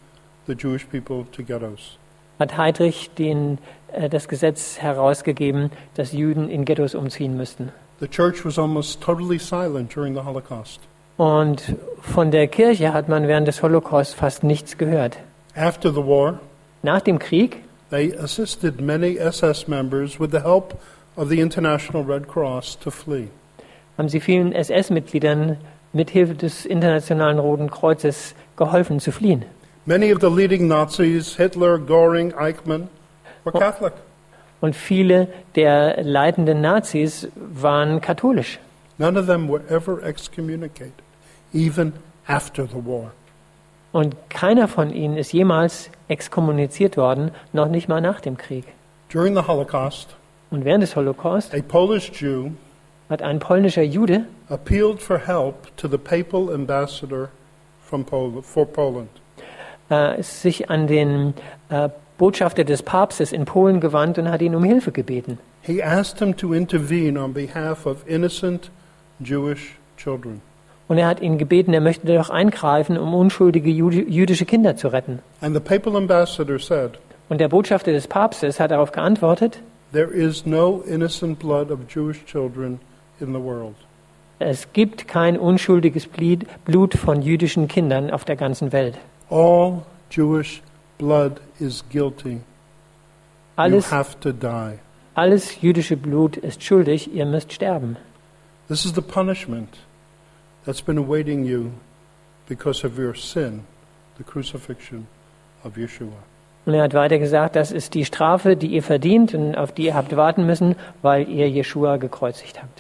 the Jewish people to ghettos. hat Heydrich den, äh, das Gesetz herausgegeben, dass Juden in Ghettos umziehen müssten. The church was almost totally silent during the Holocaust. Und von der Kirche hat man während des Holocaust fast nichts gehört. After the war, Nach dem Krieg they assisted many S S members with the help of the International Red Cross to flee. haben sie vielen S S-Mitgliedern mithilfe des Internationalen Roten Kreuzes geholfen zu fliehen. Many of the leading Nazis, Hitler, Göring, Eichmann, were Catholic. Und viele der leitenden Nazis waren katholisch. None of them were ever excommunicated, even after the war. Und keiner von ihnen ist jemals exkommuniziert worden, noch nicht mal nach dem Krieg. During the Holocaust, Und während des Holocaust a Polish Jew hat ein polnischer Jude appealed for help to the papal ambassador from Pol- for Poland. äh, sich an den äh, Botschafter des Papstes in Polen gewandt und hat ihn um Hilfe gebeten. He asked him to intervene on behalf of innocent Jewish children. Und er hat ihn gebeten, er möchte doch eingreifen, um unschuldige Jud- jüdische Kinder zu retten. And the papal ambassador said, Und der Botschafter des Papstes hat darauf geantwortet, "There is no innocent blood of Jewish children in the world." es gibt kein unschuldiges Glied- Blut von jüdischen Kindern auf der ganzen Welt. All Jewish blood is guilty. Alles, You have to die. alles jüdische Blut ist schuldig, ihr müsst sterben. This is the punishment that's been awaiting you because of your sin, the crucifixion of Yeshua. Und er hat weiter gesagt, das ist die Strafe, die ihr verdient und auf die ihr habt warten müssen, weil ihr Jeschua gekreuzigt habt.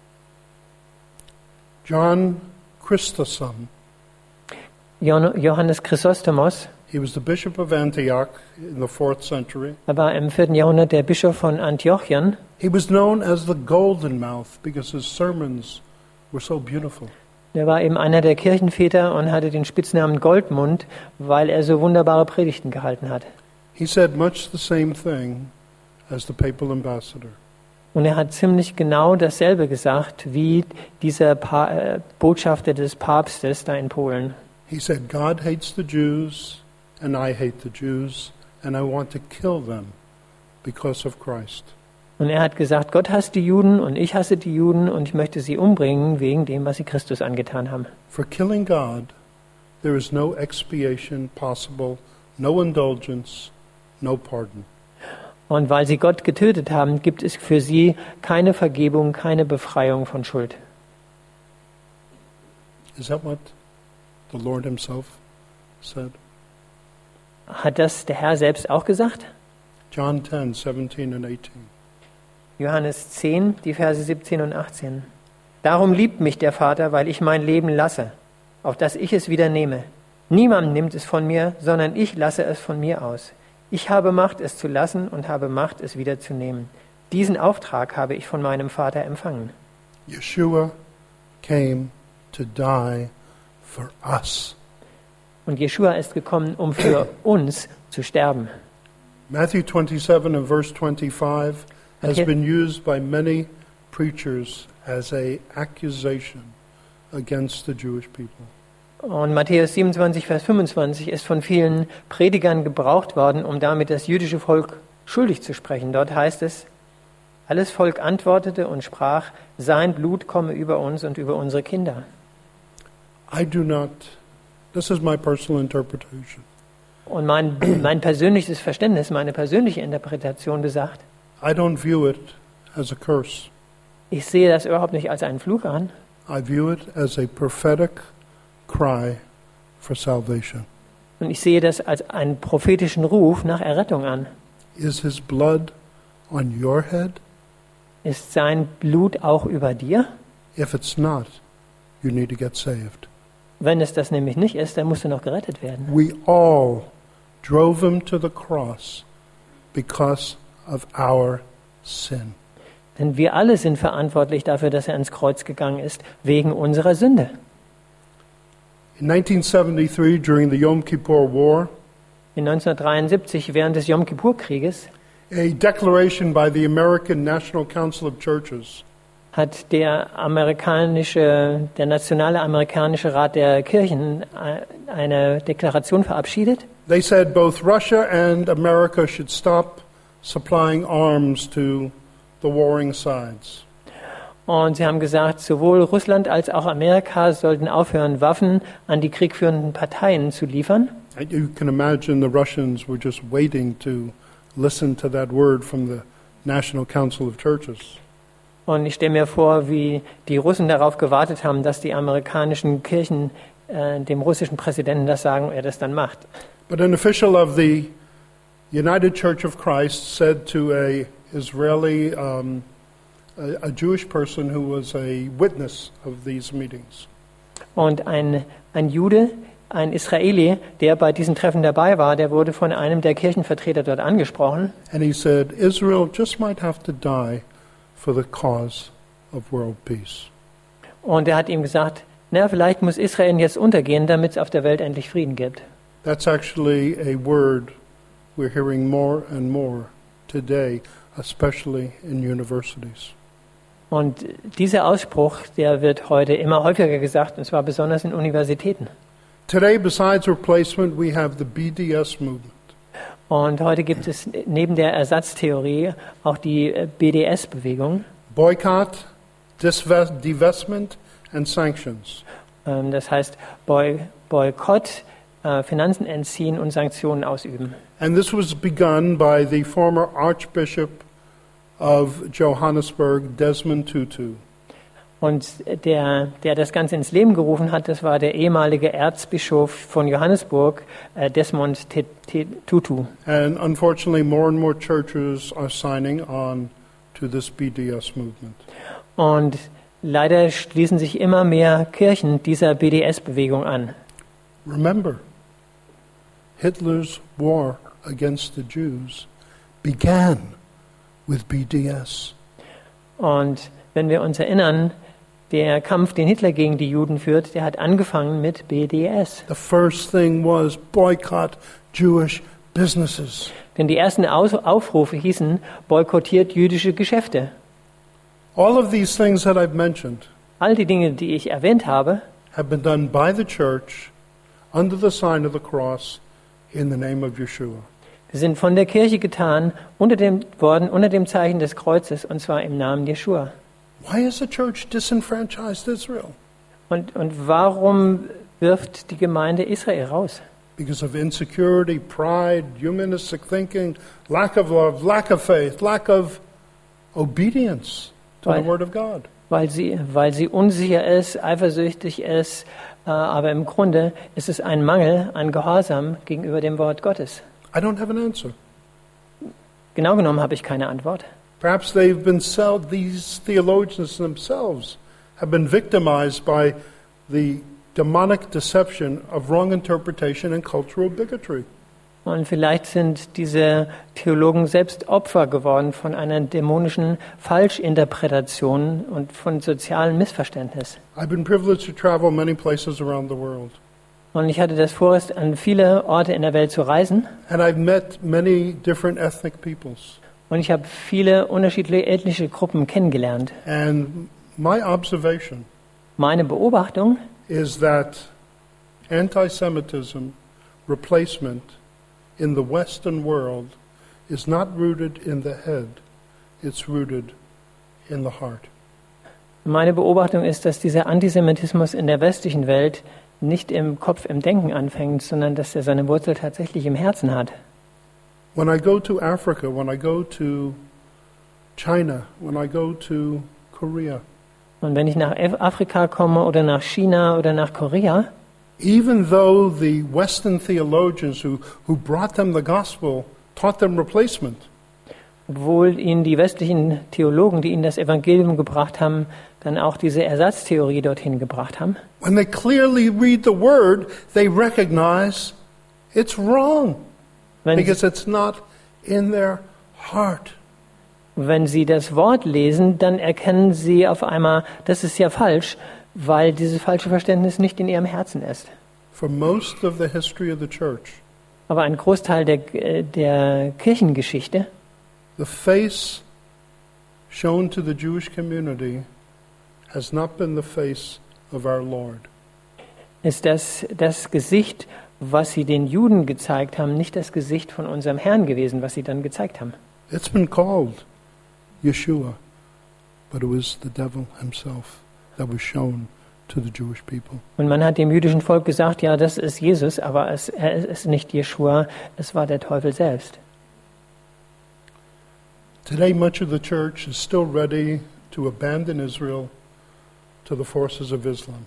John Chrysostom, Jo- Johannes Chrysostomos, he was the bishop of Antioch in the fourth century. er war im vierten Jahrhundert der Bischof von Antiochien. He was known as the Golden Mouth because his sermons were so beautiful. Er war eben einer der Kirchenväter und hatte den Spitznamen Goldmund, weil er so wunderbare Predigten gehalten hat. He said much the same thing as the papal ambassador. Und er hat ziemlich genau dasselbe gesagt wie dieser pa- äh, Botschafter des Papstes da in Polen. He said, God hates the Jews, and I hate the Jews, and I want to kill them because of Christ. Und er hat gesagt, Gott hasst die Juden und ich hasse die Juden und ich möchte sie umbringen wegen dem, was sie Christus angetan haben. For killing God, there is no expiation possible, no indulgence, no pardon. Und weil sie Gott getötet haben, gibt es für sie keine Vergebung, keine Befreiung von Schuld. Is that what the Lord himself said? Hat das der Herr selbst auch gesagt? John ten, seventeen and eighteen. Johannes zehn, die Verse siebzehn und achtzehn. Darum liebt mich der Vater, weil ich mein Leben lasse, auf dass ich es wieder nehme. Niemand nimmt es von mir, sondern ich lasse es von mir aus. Ich habe Macht, es zu lassen und habe Macht, es wieder zu nehmen. Diesen Auftrag habe ich von meinem Vater empfangen. Yeshua came to die for us. Und Jeschua ist gekommen, um für uns zu sterben. Matthew twenty-seven and verse twenty-five has Okay. been used by many preachers as a accusation against the Jewish people. Und Matthäus siebenundzwanzig, Vers fünfundzwanzig ist von vielen Predigern gebraucht worden, um damit das jüdische Volk schuldig zu sprechen. Dort heißt es, alles Volk antwortete und sprach, sein Blut komme über uns und über unsere Kinder. I do not, this is my personal interpretation. Und mein, mein persönliches Verständnis, meine persönliche Interpretation besagt, I don't view it as a curse. ich sehe das überhaupt nicht als einen Fluch an. I view it as a prophetic cry for salvation. Und ich sehe das als einen prophetischen Ruf nach Errettung an. Is his blood on your head? Ist sein Blut auch über dir? If it's not, you need to get saved. Wenn es das nämlich nicht ist, dann musst du noch gerettet werden. We all drove him to the cross because of our sin. Denn wir alle sind verantwortlich dafür, dass er ans Kreuz gegangen ist, wegen unserer Sünde. In nineteen seventy-three, during the Yom Kippur War, In neunzehnhundertdreiundsiebzig, während des Yom Kippur-Krieges, a declaration by the American National Council of Churches hat der amerikanische, der nationale amerikanische Rat der Kirchen eine Deklaration verabschiedet, They said both Russia and America should stop supplying arms to the warring sides. Und sie haben gesagt, sowohl Russland als auch Amerika sollten aufhören, Waffen an die kriegführenden Parteien zu liefern. And you can imagine the Russians were just waiting to listen to that word from the National Council of Churches. Und ich stelle mir vor, wie die Russen darauf gewartet haben, dass die amerikanischen Kirchen äh, dem russischen Präsidenten das sagen und er das dann macht. But an official of the United Church of Christ said to a Israeli, um, a, a Jewish person who was a witness of these meetings. Und ein, ein Jude, ein Israeli, der bei diesen Treffen dabei war, der wurde von einem der Kirchenvertreter dort angesprochen. And he said, Israel just might have to die for the cause of world peace. Und er hat ihm gesagt, na, vielleicht muss Israel jetzt untergehen, damit es auf der Welt endlich Frieden gibt. That's actually a word we're hearing more and more today, especially in universities. Und dieser Ausspruch, der wird heute immer häufiger gesagt, und zwar besonders in Universitäten. Today, besides replacement, we have the B D S movement. Und heute gibt es neben der Ersatztheorie auch die B D S-Bewegung. Boycott, disvest, divestment and sanctions. Ähm, das heißt Boy, Boykott, äh, Finanzen entziehen und Sanktionen ausüben. And this was begun by the former Archbishop of Johannesburg, Desmond Tutu. Und der, der das Ganze ins Leben gerufen hat, das war der ehemalige Erzbischof von Johannesburg, äh, Desmond Tutu. And unfortunately, more and more churches are signing on to this B D S movement. Und leider schließen sich immer mehr Kirchen dieser B D S-Bewegung an. Remember, Hitler's war against the Jews began with B D S. Und wenn wir uns erinnern, der Kampf, den Hitler gegen die Juden führt, der hat angefangen mit B D S. The first thing was boycott Jewish businesses. Denn die ersten Aus- Aufrufe hießen, boykottiert jüdische Geschäfte. All of these things that I've mentioned All die Dinge, die ich erwähnt habe, have been done by the church under the sign of the cross in the name of Yeshua. sind von der Kirche getan, unter dem, worden unter dem Zeichen des Kreuzes, und zwar im Namen Jeschua. Why has the church disenfranchised Israel? Und, und warum wirft die Gemeinde Israel raus? Because of insecurity, pride, humanistic thinking, lack of love, lack of faith, lack of obedience to Weil- the Word of God. Weil sie, weil sie unsicher ist, eifersüchtig ist, äh, aber im Grunde ist es ein Mangel an Gehorsam gegenüber dem Wort Gottes. I don't have an answer. Genau genommen habe ich keine Antwort. Perhaps they've been sell- these theologians themselves have been victimized by the demonic deception of wrong interpretation and cultural bigotry. Und vielleicht sind diese Theologen selbst Opfer geworden von einer dämonischen Falschinterpretation und von sozialen Missverständnis. I've been privileged to travel many places around the world, Und ich hatte das Vorrecht, an viele Orte in der Welt zu reisen. and I've met many different ethnic peoples. Und ich habe viele unterschiedliche ethnische Gruppen kennengelernt. And my observation Meine Beobachtung is that anti-Semitism, replacement in the Western world is not rooted in the head, it's rooted in the heart. Meine Beobachtung ist, dass dieser Antisemitismus in der westlichen Welt nicht im Kopf, im Denken anfängt, sondern dass er seine Wurzel tatsächlich im Herzen hat. When I go to Africa, when I go to China, when I go to Korea, Und wenn ich nach Af- Afrika komme oder nach China oder nach Korea, even though the Western theologians who, who brought them the gospel taught them replacement, obwohl ihnen die westlichen Theologen, die ihnen das Evangelium gebracht haben, dann auch diese Ersatztheorie dorthin gebracht haben, when they clearly read the word, they recognize it's wrong wenn, because it's not in their heart. wenn sie das Wort lesen, dann erkennen sie auf einmal, das ist ja falsch, weil dieses falsche Verständnis nicht in ihrem Herzen ist. For most of the history of the church, Aber ein Großteil der, äh, der Kirchengeschichte, the face shown to the Jewish community has not been the face of our Lord. ist das, das Gesicht was sie den Juden gezeigt haben, nicht das Gesicht von unserem Herrn gewesen, was sie dann gezeigt haben. It's been called Yeshua, but it was the devil himself that was shown to the Jewish people. Und man hat dem jüdischen Volk gesagt, ja, das ist Jesus, aber es, er ist nicht Jeschua, es war der Teufel selbst. Today, much of the church is still ready to abandon Israel to the forces of Islam.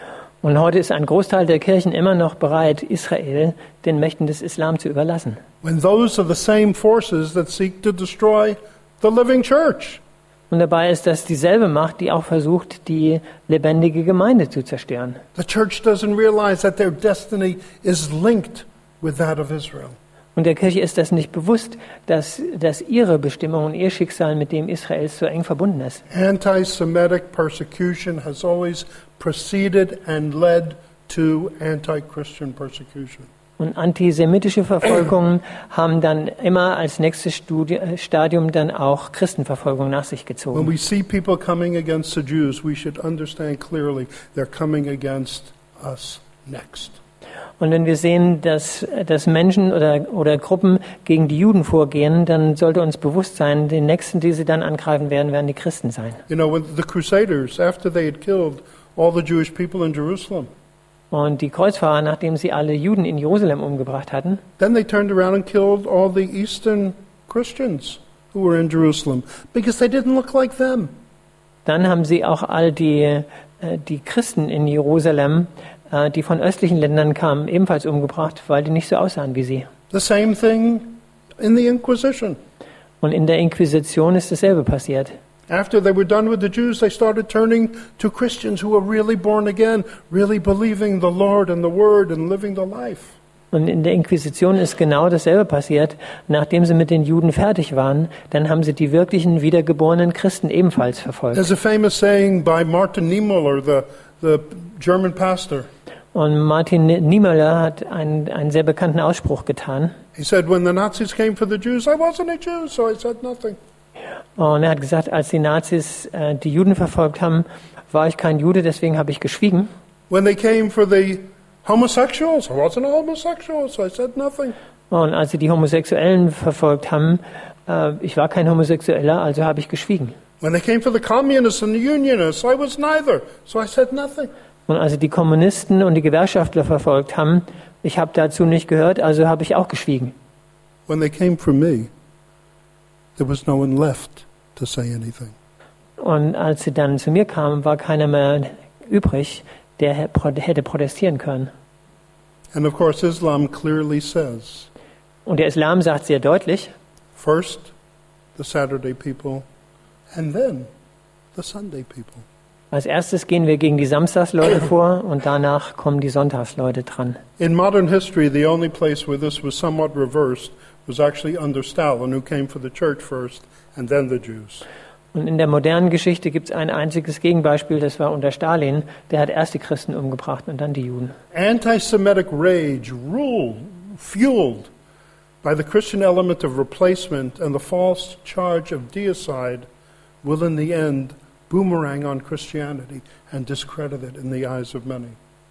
Und heute ist ein Großteil der Kirchen immer noch bereit, Israel den Mächten des Islam zu überlassen. When those are the same forces that seek to destroy the living church. Und dabei ist das dieselbe Macht, die auch versucht, die lebendige Gemeinde zu zerstören. The church doesn't realize that their destiny is linked with that of Israel. Und der Kirche ist das nicht bewusst, dass, dass ihre Bestimmung und ihr Schicksal mit dem Israels so eng verbunden ist. Anti-Semitic persecution has always preceded and led to anti-Christian persecution. Und antisemitische Verfolgungen haben dann immer als nächstes Studi- Stadium dann auch Christenverfolgung nach sich When gezogen. we see people coming against the Jews, we should understand clearly they're coming against us next. Und wenn wir sehen, dass, dass Menschen oder, oder Gruppen gegen die Juden vorgehen, dann sollte uns bewusst sein, die Nächsten, die sie dann angreifen werden, werden die Christen sein. You know, when the Crusaders, after they had killed all the Jewish people in Jerusalem, Und die Kreuzfahrer, nachdem sie alle Juden in Jerusalem umgebracht hatten, then they turned around and killed all the Eastern Christians who were in Jerusalem because they didn't look like them. dann haben sie auch all die, äh, die Christen in Jerusalem, äh, die von östlichen Ländern kamen, ebenfalls umgebracht, weil die nicht so aussahen wie sie. The same thing in the Inquisition. Und in der Inquisition ist dasselbe passiert. After they were done with the Jews, they started turning to Christians who were really born again, really believing the Lord and the Word and living the life. Und in der Inquisition ist genau dasselbe passiert. Nachdem sie mit den Juden fertig waren, dann haben sie die wirklichen wiedergeborenen Christen ebenfalls verfolgt. There's a famous saying by Martin Niemöller, the, the German pastor. Und Martin Niemöller hat einen, einen sehr bekannten Ausspruch getan. He said, when the Nazis came for the Jews, I wasn't a Jew, so I said nothing. Und er hat gesagt, als die Nazis äh, die Juden verfolgt haben, war ich kein Jude, deswegen habe ich geschwiegen. When they came for the homosexuals, I wasn't a homosexual, so I said nothing. Und als sie die Homosexuellen verfolgt haben, äh, ich war kein Homosexueller, also habe ich geschwiegen. When they came for the communists and the unionists, I was neither, so I said nothing. Und als sie die Kommunisten und die Gewerkschaftler verfolgt haben, ich habe dazu nicht gehört, also habe ich auch geschwiegen. When they came for me, there was no one left to say anything. Und als sie dann zu mir kamen, war keiner mehr übrig, der hätte protestieren können. And of course, Islam clearly says, Und der Islam sagt sehr deutlich, first the Saturday people, and then the Sunday people. als erstes gehen wir gegen die Samstagsleute vor und danach kommen die Sonntagsleute dran. In modern history, the only place where this was somewhat reversed was actually under Stalin, who came for the church first, and then the Jews. Und in der modernen Geschichte gibt es ein einziges Gegenbeispiel, das war unter Stalin. Der hat erst die Christen umgebracht und dann die Juden. Anti-Semitic rage, rule, fueled by the Christian element of replacement and the false charge of deicide, will in the end boomerang on Christianity and discredit it in the eyes of many.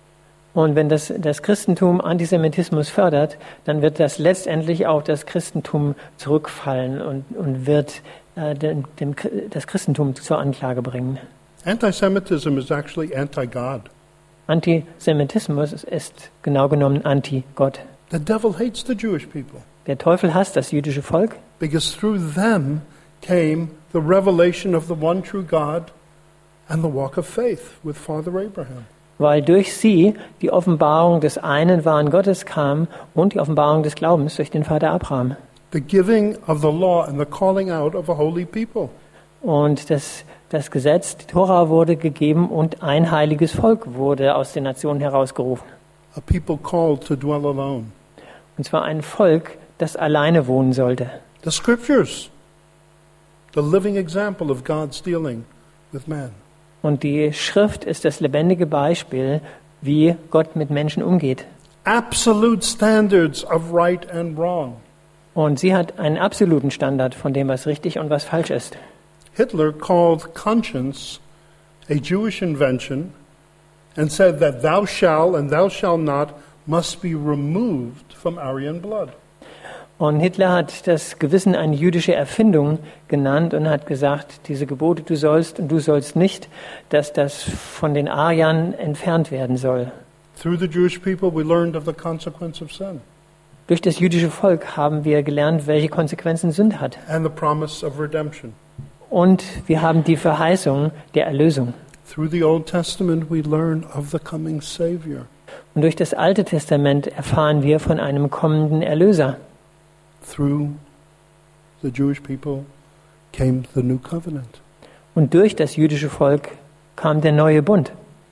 Und wenn das, das Christentum Antisemitismus fördert, dann wird das letztendlich auch das Christentum zurückfallen und, und wird äh, dem, dem, das Christentum zur Anklage bringen. Anti-Semitism is actually anti-God. Antisemitismus ist genau genommen Anti-Gott. The devil hates the Jewish people Der Teufel hasst das jüdische Volk, because through them came the revelation of the one true God and the walk of faith with Father Abraham. weil durch sie die Offenbarung des einen wahren Gottes kam und die Offenbarung des Glaubens durch den Vater Abraham. The giving of the law and the calling out of a holy people. Und das, das Gesetz, die Tora, wurde gegeben und ein heiliges Volk wurde aus den Nationen herausgerufen. A people called to dwell alone. Und zwar ein Volk, das alleine wohnen sollte. The scriptures, the living example of God's dealing with man. Und die Schrift ist das lebendige Beispiel, wie Gott mit Menschen umgeht. Absolute standards of right and wrong. Und sie hat einen absoluten Standard von dem, was richtig und was falsch ist. Hitler called conscience a Jewish invention and said that thou shalt and thou shalt not must be removed from Aryan blood. Und Hitler hat das Gewissen eine jüdische Erfindung genannt und hat gesagt, diese Gebote, du sollst und du sollst nicht, dass das von den Aryern entfernt werden soll. Through the Jewish people, we learned of the consequence of sin Durch das jüdische Volk haben wir gelernt, welche Konsequenzen Sünde hat. and the promise of redemption. Und wir haben die Verheißung der Erlösung. Through the Old Testament, we learn of the coming Savior. Und durch das Alte Testament erfahren wir von einem kommenden Erlöser. Through the Jewish people came the new covenant. Und durch das jüdische Volk kam der neue Bund.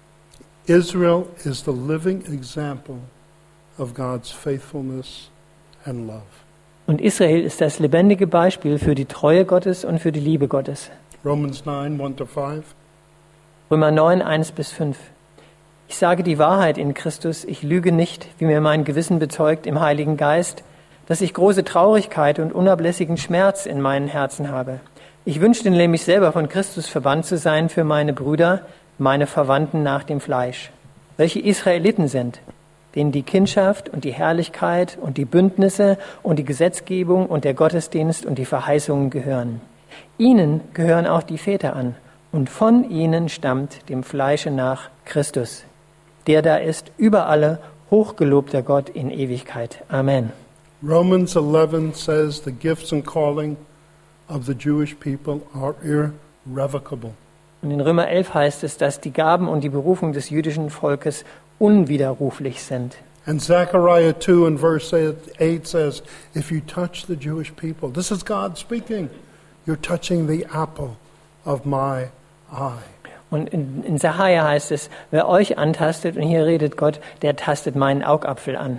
Israel is the living example of God's faithfulness and love. Und Israel ist das lebendige Beispiel für die Treue Gottes und für die Liebe Gottes. Romans nine, one to five. Römer neun, eins bis fünf. Ich sage die Wahrheit in Christus, ich lüge nicht, wie mir mein Gewissen bezeugt im Heiligen Geist, dass ich große Traurigkeit und unablässigen Schmerz in meinem Herzen habe. Ich wünschte nämlich selber von Christus verbannt zu sein für meine Brüder, meine Verwandten nach dem Fleisch, welche Israeliten sind, denen die Kindschaft und die Herrlichkeit und die Bündnisse und die Gesetzgebung und der Gottesdienst und die Verheißungen gehören. Ihnen gehören auch die Väter an, und von ihnen stammt dem Fleische nach Christus, der da ist über alle hochgelobter Gott in Ewigkeit. Amen. Romans eleven says the gifts and calling of the Jewish people are irrevocable. Und in Römer elf heißt es, dass die Gaben und die Berufung des jüdischen Volkes unwiderruflich sind. And Zechariah two and verse eight says, if you touch the Jewish people, this is God speaking, you're touching the apple of my eye. Und in, in Sacharja heißt es, wer euch antastet, und hier redet Gott, der tastet meinen Augapfel an.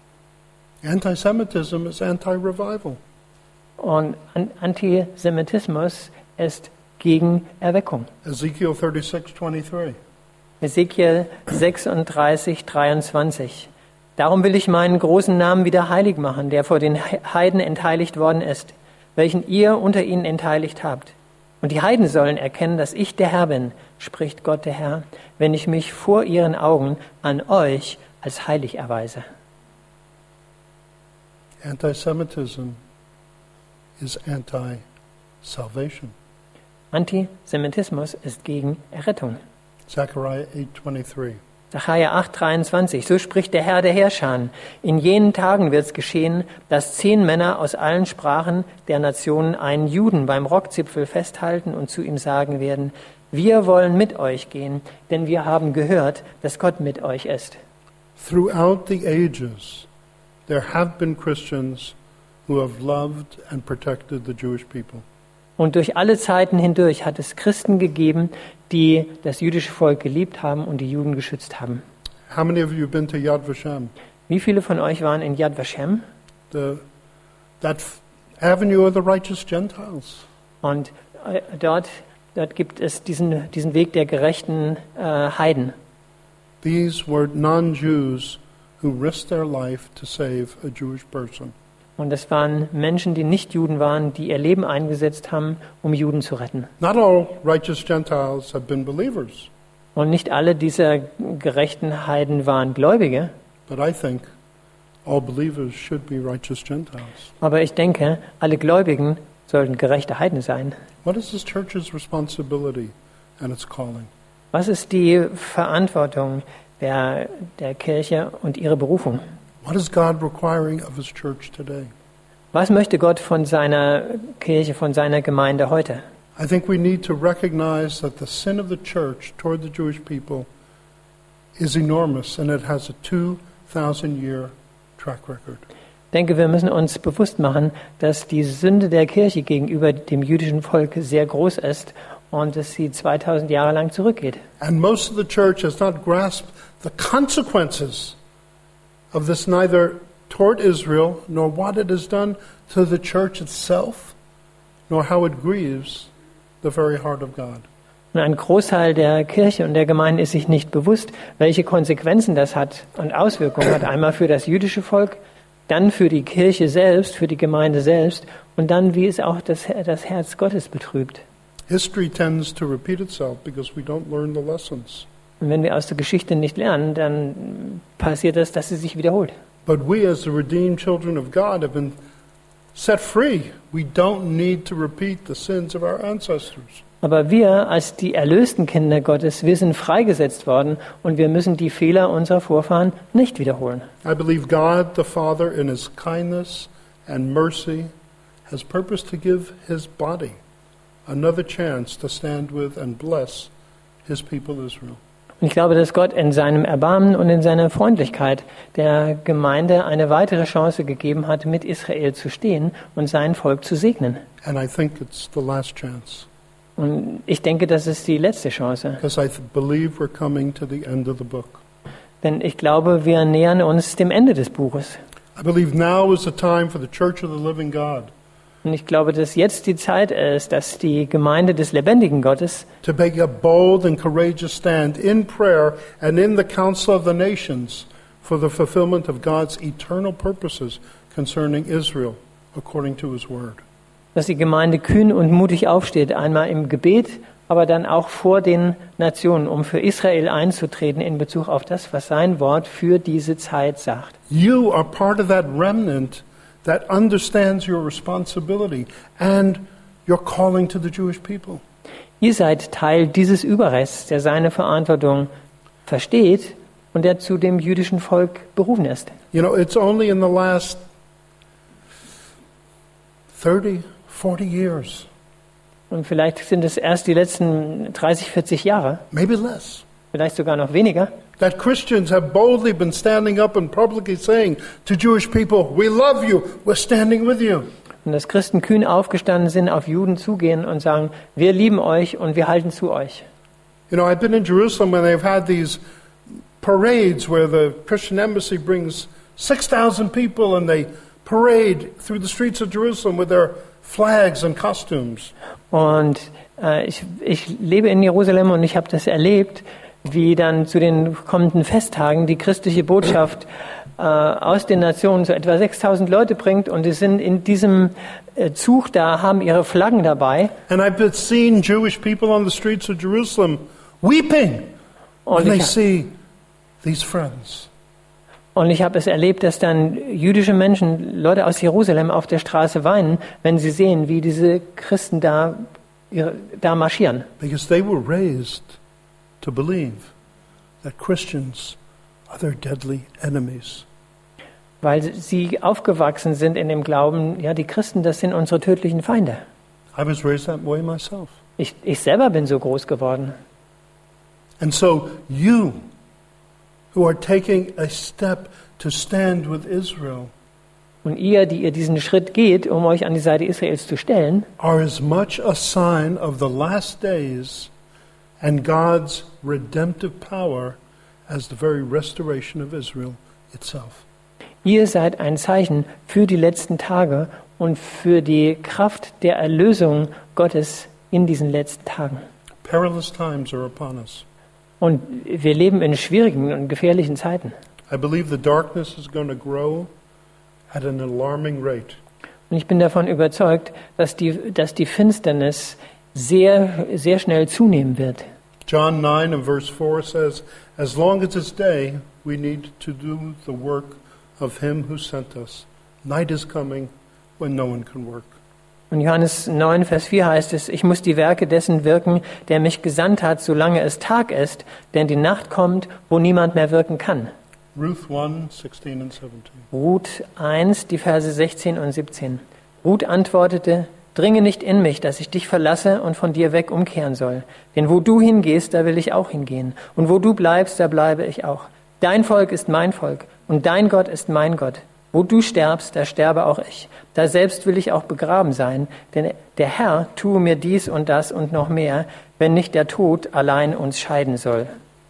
Antisemitism is anti-revival. Und An- Antisemitismus ist gegen Erweckung. Ezekiel thirty-six, twenty-three. Ezekiel sechsunddreißig, dreiundzwanzig. Darum will ich meinen großen Namen wieder heilig machen, der vor den Heiden entheiligt worden ist, welchen ihr unter ihnen entheiligt habt. Und die Heiden sollen erkennen, dass ich der Herr bin, spricht Gott der Herr, wenn ich mich vor ihren Augen an euch als heilig erweise. Antisemitism is anti-salvation. Antisemitismus ist gegen Errettung. Zechariah eight, twenty-three. Sacharja acht, dreiundzwanzig. So spricht der Herr der Herrscher. In jenen Tagen wird es geschehen, dass zehn Männer aus allen Sprachen der Nationen einen Juden beim Rockzipfel festhalten und zu ihm sagen werden, wir wollen mit euch gehen, denn wir haben gehört, dass Gott mit euch ist. Throughout the ages, there have been Christians who have loved and protected the Jewish people. Und durch alle Zeiten hindurch hat es Christen gegeben, die das jüdische Volk geliebt haben und die Juden geschützt haben. How many of you have been to Yad Vashem? Wie viele von euch waren in Yad Vashem? The, that f- avenue of the righteous Gentiles. Und äh, dort, dort gibt es diesen, diesen Weg der gerechten äh, Heiden. These were non-Jews who risked their life to save a Jewish person. Und es waren Menschen, die nicht Juden waren, die ihr Leben eingesetzt haben, um Juden zu retten. Not all righteous Gentiles have been believers, Und nicht alle dieser gerechten Heiden waren Gläubige. but I think all believers should be righteous Gentiles. Aber ich denke, alle Gläubigen sollten gerechte Heiden sein. What is this church's responsibility and its calling? Was ist die Verantwortung der, der Kirche und ihre Berufung? What is God requiring of His church today? Was möchte Gott von seiner Kirche, von seiner Gemeinde heute? I think we need to recognize that the sin of the church toward the Jewish people is enormous, and it has a two thousand year track record. Ich denke, wir müssen uns bewusst machen, dass die Sünde der Kirche gegenüber dem jüdischen Volk sehr groß ist und dass sie zweitausend Jahre lang zurückgeht. And most of the church has not grasped the consequences of this, neither toward Israel, nor what it has done to the church itself, nor how it grieves the very heart of God. Und ein Großteil der Kirche und der Gemeinde ist sich nicht bewusst, welche Konsequenzen das hat und Auswirkungen hat. Einmal für das jüdische Volk, dann für die Kirche selbst, für die Gemeinde selbst und dann, wie es auch das, das Herz Gottes betrübt. History tends to repeat itself because we don't learn the lessons. Und wenn wir aus der Geschichte nicht lernen, dann passiert das, dass sie sich wiederholt. But we as the redeemed children of God have been set free. We don't need to repeat the sins of our ancestors. Aber wir als die erlösten Kinder Gottes, wir sind freigesetzt worden und wir müssen die Fehler unserer Vorfahren nicht wiederholen. I believe God the Father in his kindness and mercy has purposed to give his body another chance to stand with and bless his people Israel. Und ich glaube, dass Gott in seinem Erbarmen und in seiner Freundlichkeit der Gemeinde eine weitere Chance gegeben hat, mit Israel zu stehen und sein Volk zu segnen. And I think it's the last chance. Und ich denke, das ist die letzte Chance. Because I th- believe we're coming to the end of the book. Denn ich glaube, wir nähern uns dem Ende des Buches. I believe now is the time for the Church of the Living God Und ich glaube, dass jetzt die Zeit ist, dass die Gemeinde des lebendigen Gottes to make a bold and courageous stand in prayer and in the council of the nations for the fulfillment of God's eternal purposes concerning Israel according to his word. dass die Gemeinde kühn und mutig aufsteht, einmal im Gebet, aber dann auch vor den Nationen, um für Israel einzutreten in Bezug auf das, was sein Wort für diese Zeit sagt. You are part of that remnant that understands your responsibility and your calling to the Jewish people. Ihr seid Teil dieses Überrests, der seine Verantwortung versteht und der zu dem jüdischen Volk berufen ist. You know, it's only in the last thirty, forty years, Und vielleicht sind es erst die letzten dreißig, vierzig Jahre, maybe less, vielleicht sogar noch weniger, that Christians have boldly been standing up and publicly saying to Jewish people, we love you, we're standing with you. und dass Christen kühn aufgestanden sind, auf Juden zugehen und sagen, wir lieben euch und wir halten zu euch. You know, I've been in Jerusalem when they've had these parades where the Christian embassy brings six thousand people and they parade through the streets of Jerusalem with their flags and costumes. Und äh, ich, ich lebe in Jerusalem und ich habe das erlebt, wie dann zu den kommenden Festtagen die christliche Botschaft äh, aus den Nationen so etwa sechstausend Leute bringt und die sind in diesem äh, Zug da, haben ihre Flaggen dabei. And I've been seen Jewish people on the streets of Jerusalem weeping when Und they ich, see these friends. und ich habe es erlebt, dass dann jüdische Menschen, Leute aus Jerusalem auf der Straße weinen, wenn sie sehen, wie diese Christen da, ihre, da marschieren. Because they were raised to believe that Christians are their deadly enemies. Weil sie aufgewachsen sind in dem Glauben, ja, die Christen, das sind unsere tödlichen Feinde. I was raised that way myself. Ich, ich selber bin so groß geworden. And so you who are taking a step to stand with Israel Und ihr, die ihr diesen Schritt geht, um euch an die Seite Israels zu stellen, are as much a sign of the last days and God's redemptive power as the very restoration of Israel itself. ihr seid ein Zeichen für die letzten Tage und für die Kraft der Erlösung Gottes in diesen letzten Tagen. Perilous times are upon us. Und wir leben in schwierigen und gefährlichen Zeiten. I believe the darkness is going to grow at an alarming rate. Und ich bin davon überzeugt, dass die, dass die Finsternis sehr, sehr schnell zunehmen wird. John nine and verse four says, as long as it's day, we need to do the work of him who sent us. Night is coming when no one can work. Und Johannes neun, Vers vier heißt es, ich muss die Werke dessen wirken, der mich gesandt hat, solange es Tag ist, denn die Nacht kommt, wo niemand mehr wirken kann. Ruth one, sixteen and seventeen. Ruth eins, die Verse sechzehn und siebzehn. Ruth antwortete, dringe nicht in mich, dass ich dich verlasse und von dir weg umkehren soll. Denn wo du hingehst, da will ich auch hingehen. Und wo du bleibst, da bleibe ich auch. Dein Volk ist mein Volk und dein Gott ist mein Gott. Wo du sterbst, da sterbe auch ich. Da selbst will ich auch begraben sein, denn der Herr tue mir dies und das und noch mehr, wenn nicht der Tod allein uns scheiden soll.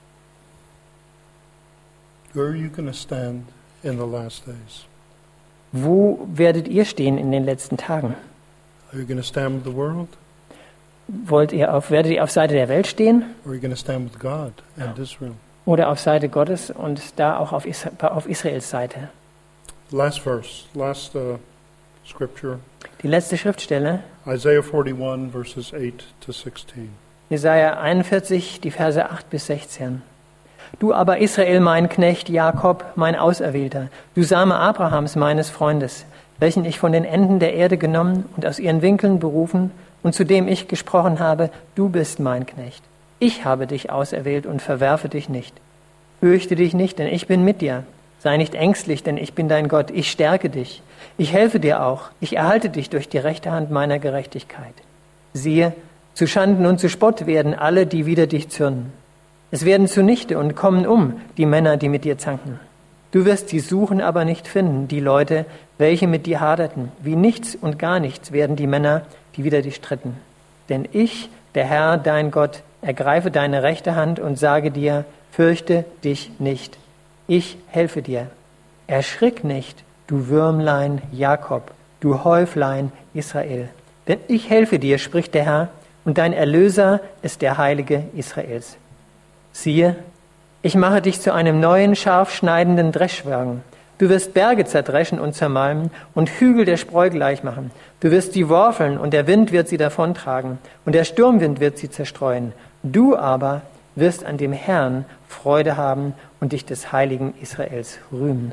Where are you going to stand in the last days? Wo werdet ihr stehen in den letzten Tagen? Are you going to stand with the world? Wollt ihr auf, werdet ihr auf Seite der Welt stehen Or are you going to stand with God and Israel? oder auf Seite Gottes und da auch auf, Is- auf Israels Seite? Last verse, last uh, scripture, Die letzte Schriftstelle, Isaiah forty-one, verses eight to sixteen. Jesaja einundvierzig, die Verse acht bis sechzehn. Du aber Israel, mein Knecht, Jakob, mein Auserwählter, du Same Abrahams, meines Freundes, welchen ich von den Enden der Erde genommen und aus ihren Winkeln berufen und zu dem ich gesprochen habe, du bist mein Knecht. Ich habe dich auserwählt und verwerfe dich nicht. Fürchte dich nicht, denn ich bin mit dir. Sei nicht ängstlich, denn ich bin dein Gott. Ich stärke dich. Ich helfe dir auch. Ich erhalte dich durch die rechte Hand meiner Gerechtigkeit. Siehe, zu Schanden und zu Spott werden alle, die wider dich zürnen. Es werden zunichte und kommen um, die Männer, die mit dir zanken. Du wirst sie suchen, aber nicht finden, die Leute, welche mit dir haderten. Wie nichts und gar nichts werden die Männer, die wider dich stritten. Denn ich, der Herr, dein Gott, ergreife deine rechte Hand und sage dir, fürchte dich nicht. Ich helfe dir. Erschrick nicht, du Würmlein Jakob, du Häuflein Israel. Denn ich helfe dir, spricht der Herr, und dein Erlöser ist der Heilige Israels. Siehe, ich mache dich zu einem neuen, scharf schneidenden Dreschwagen. Du wirst Berge zerdreschen und zermalmen und Hügel der Spreu gleich machen. Du wirst sie worfeln und der Wind wird sie davontragen und der Sturmwind wird sie zerstreuen. Du aber wirst an dem Herrn Freude haben und dich des Heiligen Israels rühmen.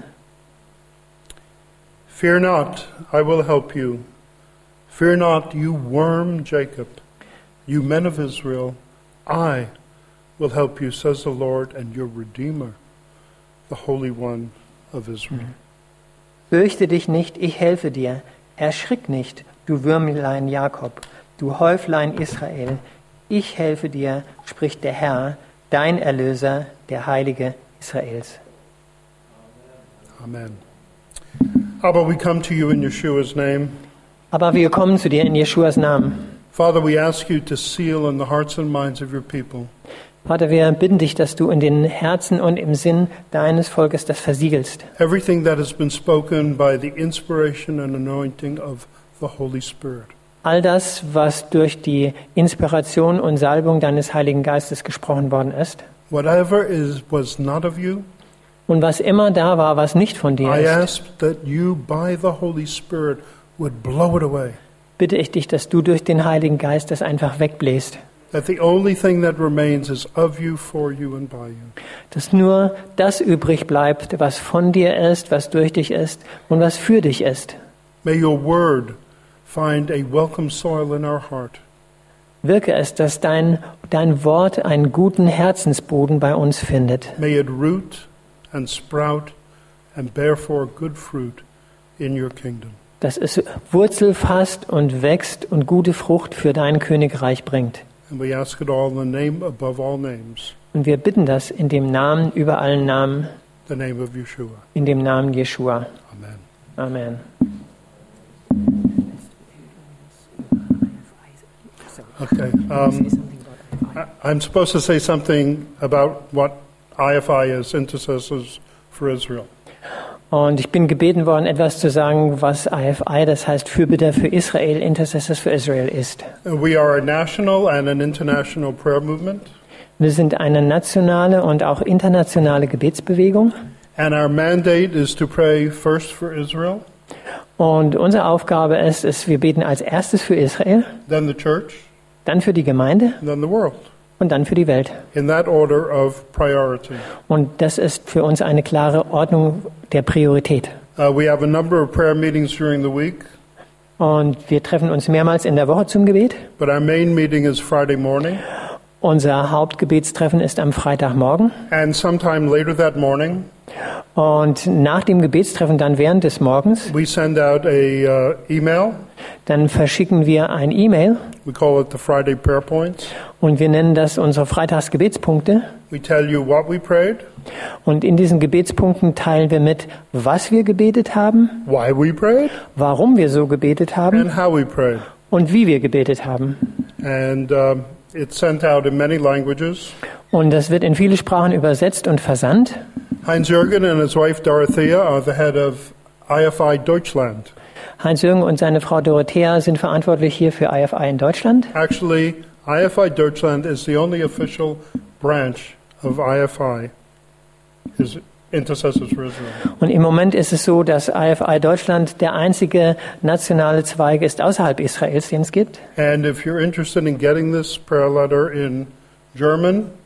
Fear not, I will help you. Fear not, you worm Jacob, you men of Israel. I will help you, says the Lord, and your Redeemer, the Holy One of Israel. Fürchte dich nicht, ich helfe dir. Erschrick nicht, du Würmlein Jakob, du Häuflein Israel. Ich helfe dir, spricht der Herr, dein Erlöser, der Heilige Israels. Amen. Aber we come to you in Yeshua's name. Aber wir kommen zu dir in Jeschuas Namen. Father, we ask you to seal in the hearts and minds of your people Vater, wir bitten dich, dass du in den Herzen und im Sinn deines Volkes das versiegelst. everything that has been spoken by the inspiration and anointing of the Holy Spirit. All das, was durch die Inspiration und Salbung deines Heiligen Geistes gesprochen worden ist. Whatever is was not of you, Und was immer da war, was nicht von dir I ist, ask that you, by the Holy Spirit, would blow it away. bitte ich dich, dass du durch den Heiligen Geist das einfach wegbläst. That the only thing that remains is of you, for you, and by you. Dass nur das übrig bleibt, was von dir ist, was durch dich ist und was für dich ist. May your word find a welcome soil in our heart. Wirke es, dass dein, dein Wort einen guten Herzensboden bei uns findet. May it root and sprout and bear forth good fruit in your kingdom. Dass es Wurzel fasst und wächst und gute Frucht für dein Königreich bringt. And we ask it all in the name above all names, Und wir bitten das in dem Namen über allen Namen, the name of Yeshua. in dem Namen Jeschua. Amen. Amen. Okay. Um, I- I'm supposed to say something about what I F I is, Intercessors for Israel. Und ich bin gebeten worden, etwas zu sagen, was I F I, das heißt Fürbitter für Israel, Intercessors for Israel ist. And we are a national and an international prayer movement, Wir sind eine nationale und auch internationale Gebetsbewegung. and our mandate is to pray first for Israel, Und unsere Aufgabe ist es, wir beten als erstes für Israel, then the church, dann für die Gemeinde and then the world, und dann für die Welt. in that order of priority. Und das ist für uns eine klare Ordnung der Priorität. Uh, we have a number of prayer meetings during the week, Und wir treffen uns mehrmals in der Woche zum Gebet. but our main meeting is Friday morning, Unser Hauptgebetstreffen ist am Freitagmorgen. and sometime later that morning, Und nach dem Gebetstreffen dann während des Morgens, we send out a uh, email. dann verschicken wir ein E-Mail We call it the Friday Prayer Points. und wir nennen das unsere Freitagsgebetspunkte. We tell you what we prayed, Und in diesen Gebetspunkten teilen wir mit, was wir gebetet haben, why we prayed, warum wir so gebetet haben and how we prayed. und wie wir gebetet haben. And um, it's sent out in many languages. Und das wird in viele Sprachen übersetzt und versandt. Heinz-Jürgen and his wife Dorothea are the head of I F I Deutschland. Heinz-Jürgen und seine Frau Dorothea sind verantwortlich hier für I F I in Deutschland. Actually, I F I Deutschland is the only official branch of I F I, is Intercessors for Israel. Und im Moment ist es so, dass I F I Deutschland der einzige nationale Zweig ist außerhalb Israels, den es gibt. And if you're interested in getting this prayer letter in German,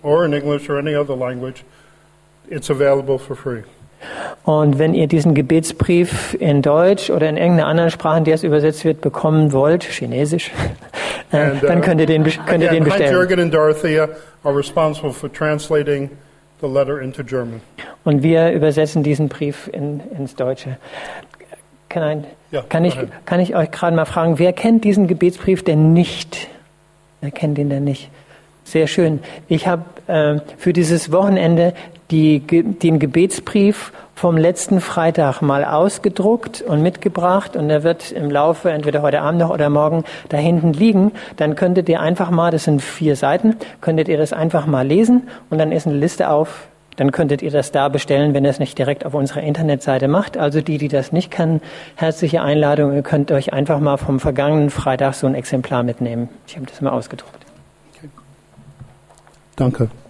or in English or any other language, it's available for free. Und wenn ihr diesen Gebetsbrief in Deutsch oder in irgendeiner anderen Sprache, in der es übersetzt wird, bekommen wollt, Chinesisch, äh, And, uh, dann könnt ihr den, könnt ihr den again, bestellen. Heinz-Jürgen and Dorothea are responsible for translating the letter into German. Und wir übersetzen diesen Brief in, ins Deutsche. Kann, ein, Ja, kann, ich, go ahead. kann ich euch gerade mal fragen, wer kennt diesen Gebetsbrief denn nicht? Wer kennt ihn denn nicht? Sehr schön. Ich habe äh, für dieses Wochenende die, den Gebetsbrief vom letzten Freitag mal ausgedruckt und mitgebracht und der wird im Laufe, entweder heute Abend noch oder morgen, da hinten liegen. Dann könntet ihr einfach mal, das sind vier Seiten, könntet ihr das einfach mal lesen und dann ist eine Liste auf. Dann könntet ihr das da bestellen, wenn ihr es nicht direkt auf unserer Internetseite macht. Also die, die das nicht können, herzliche Einladung. Ihr könnt euch einfach mal vom vergangenen Freitag so ein Exemplar mitnehmen. Ich habe das mal ausgedruckt. Danke.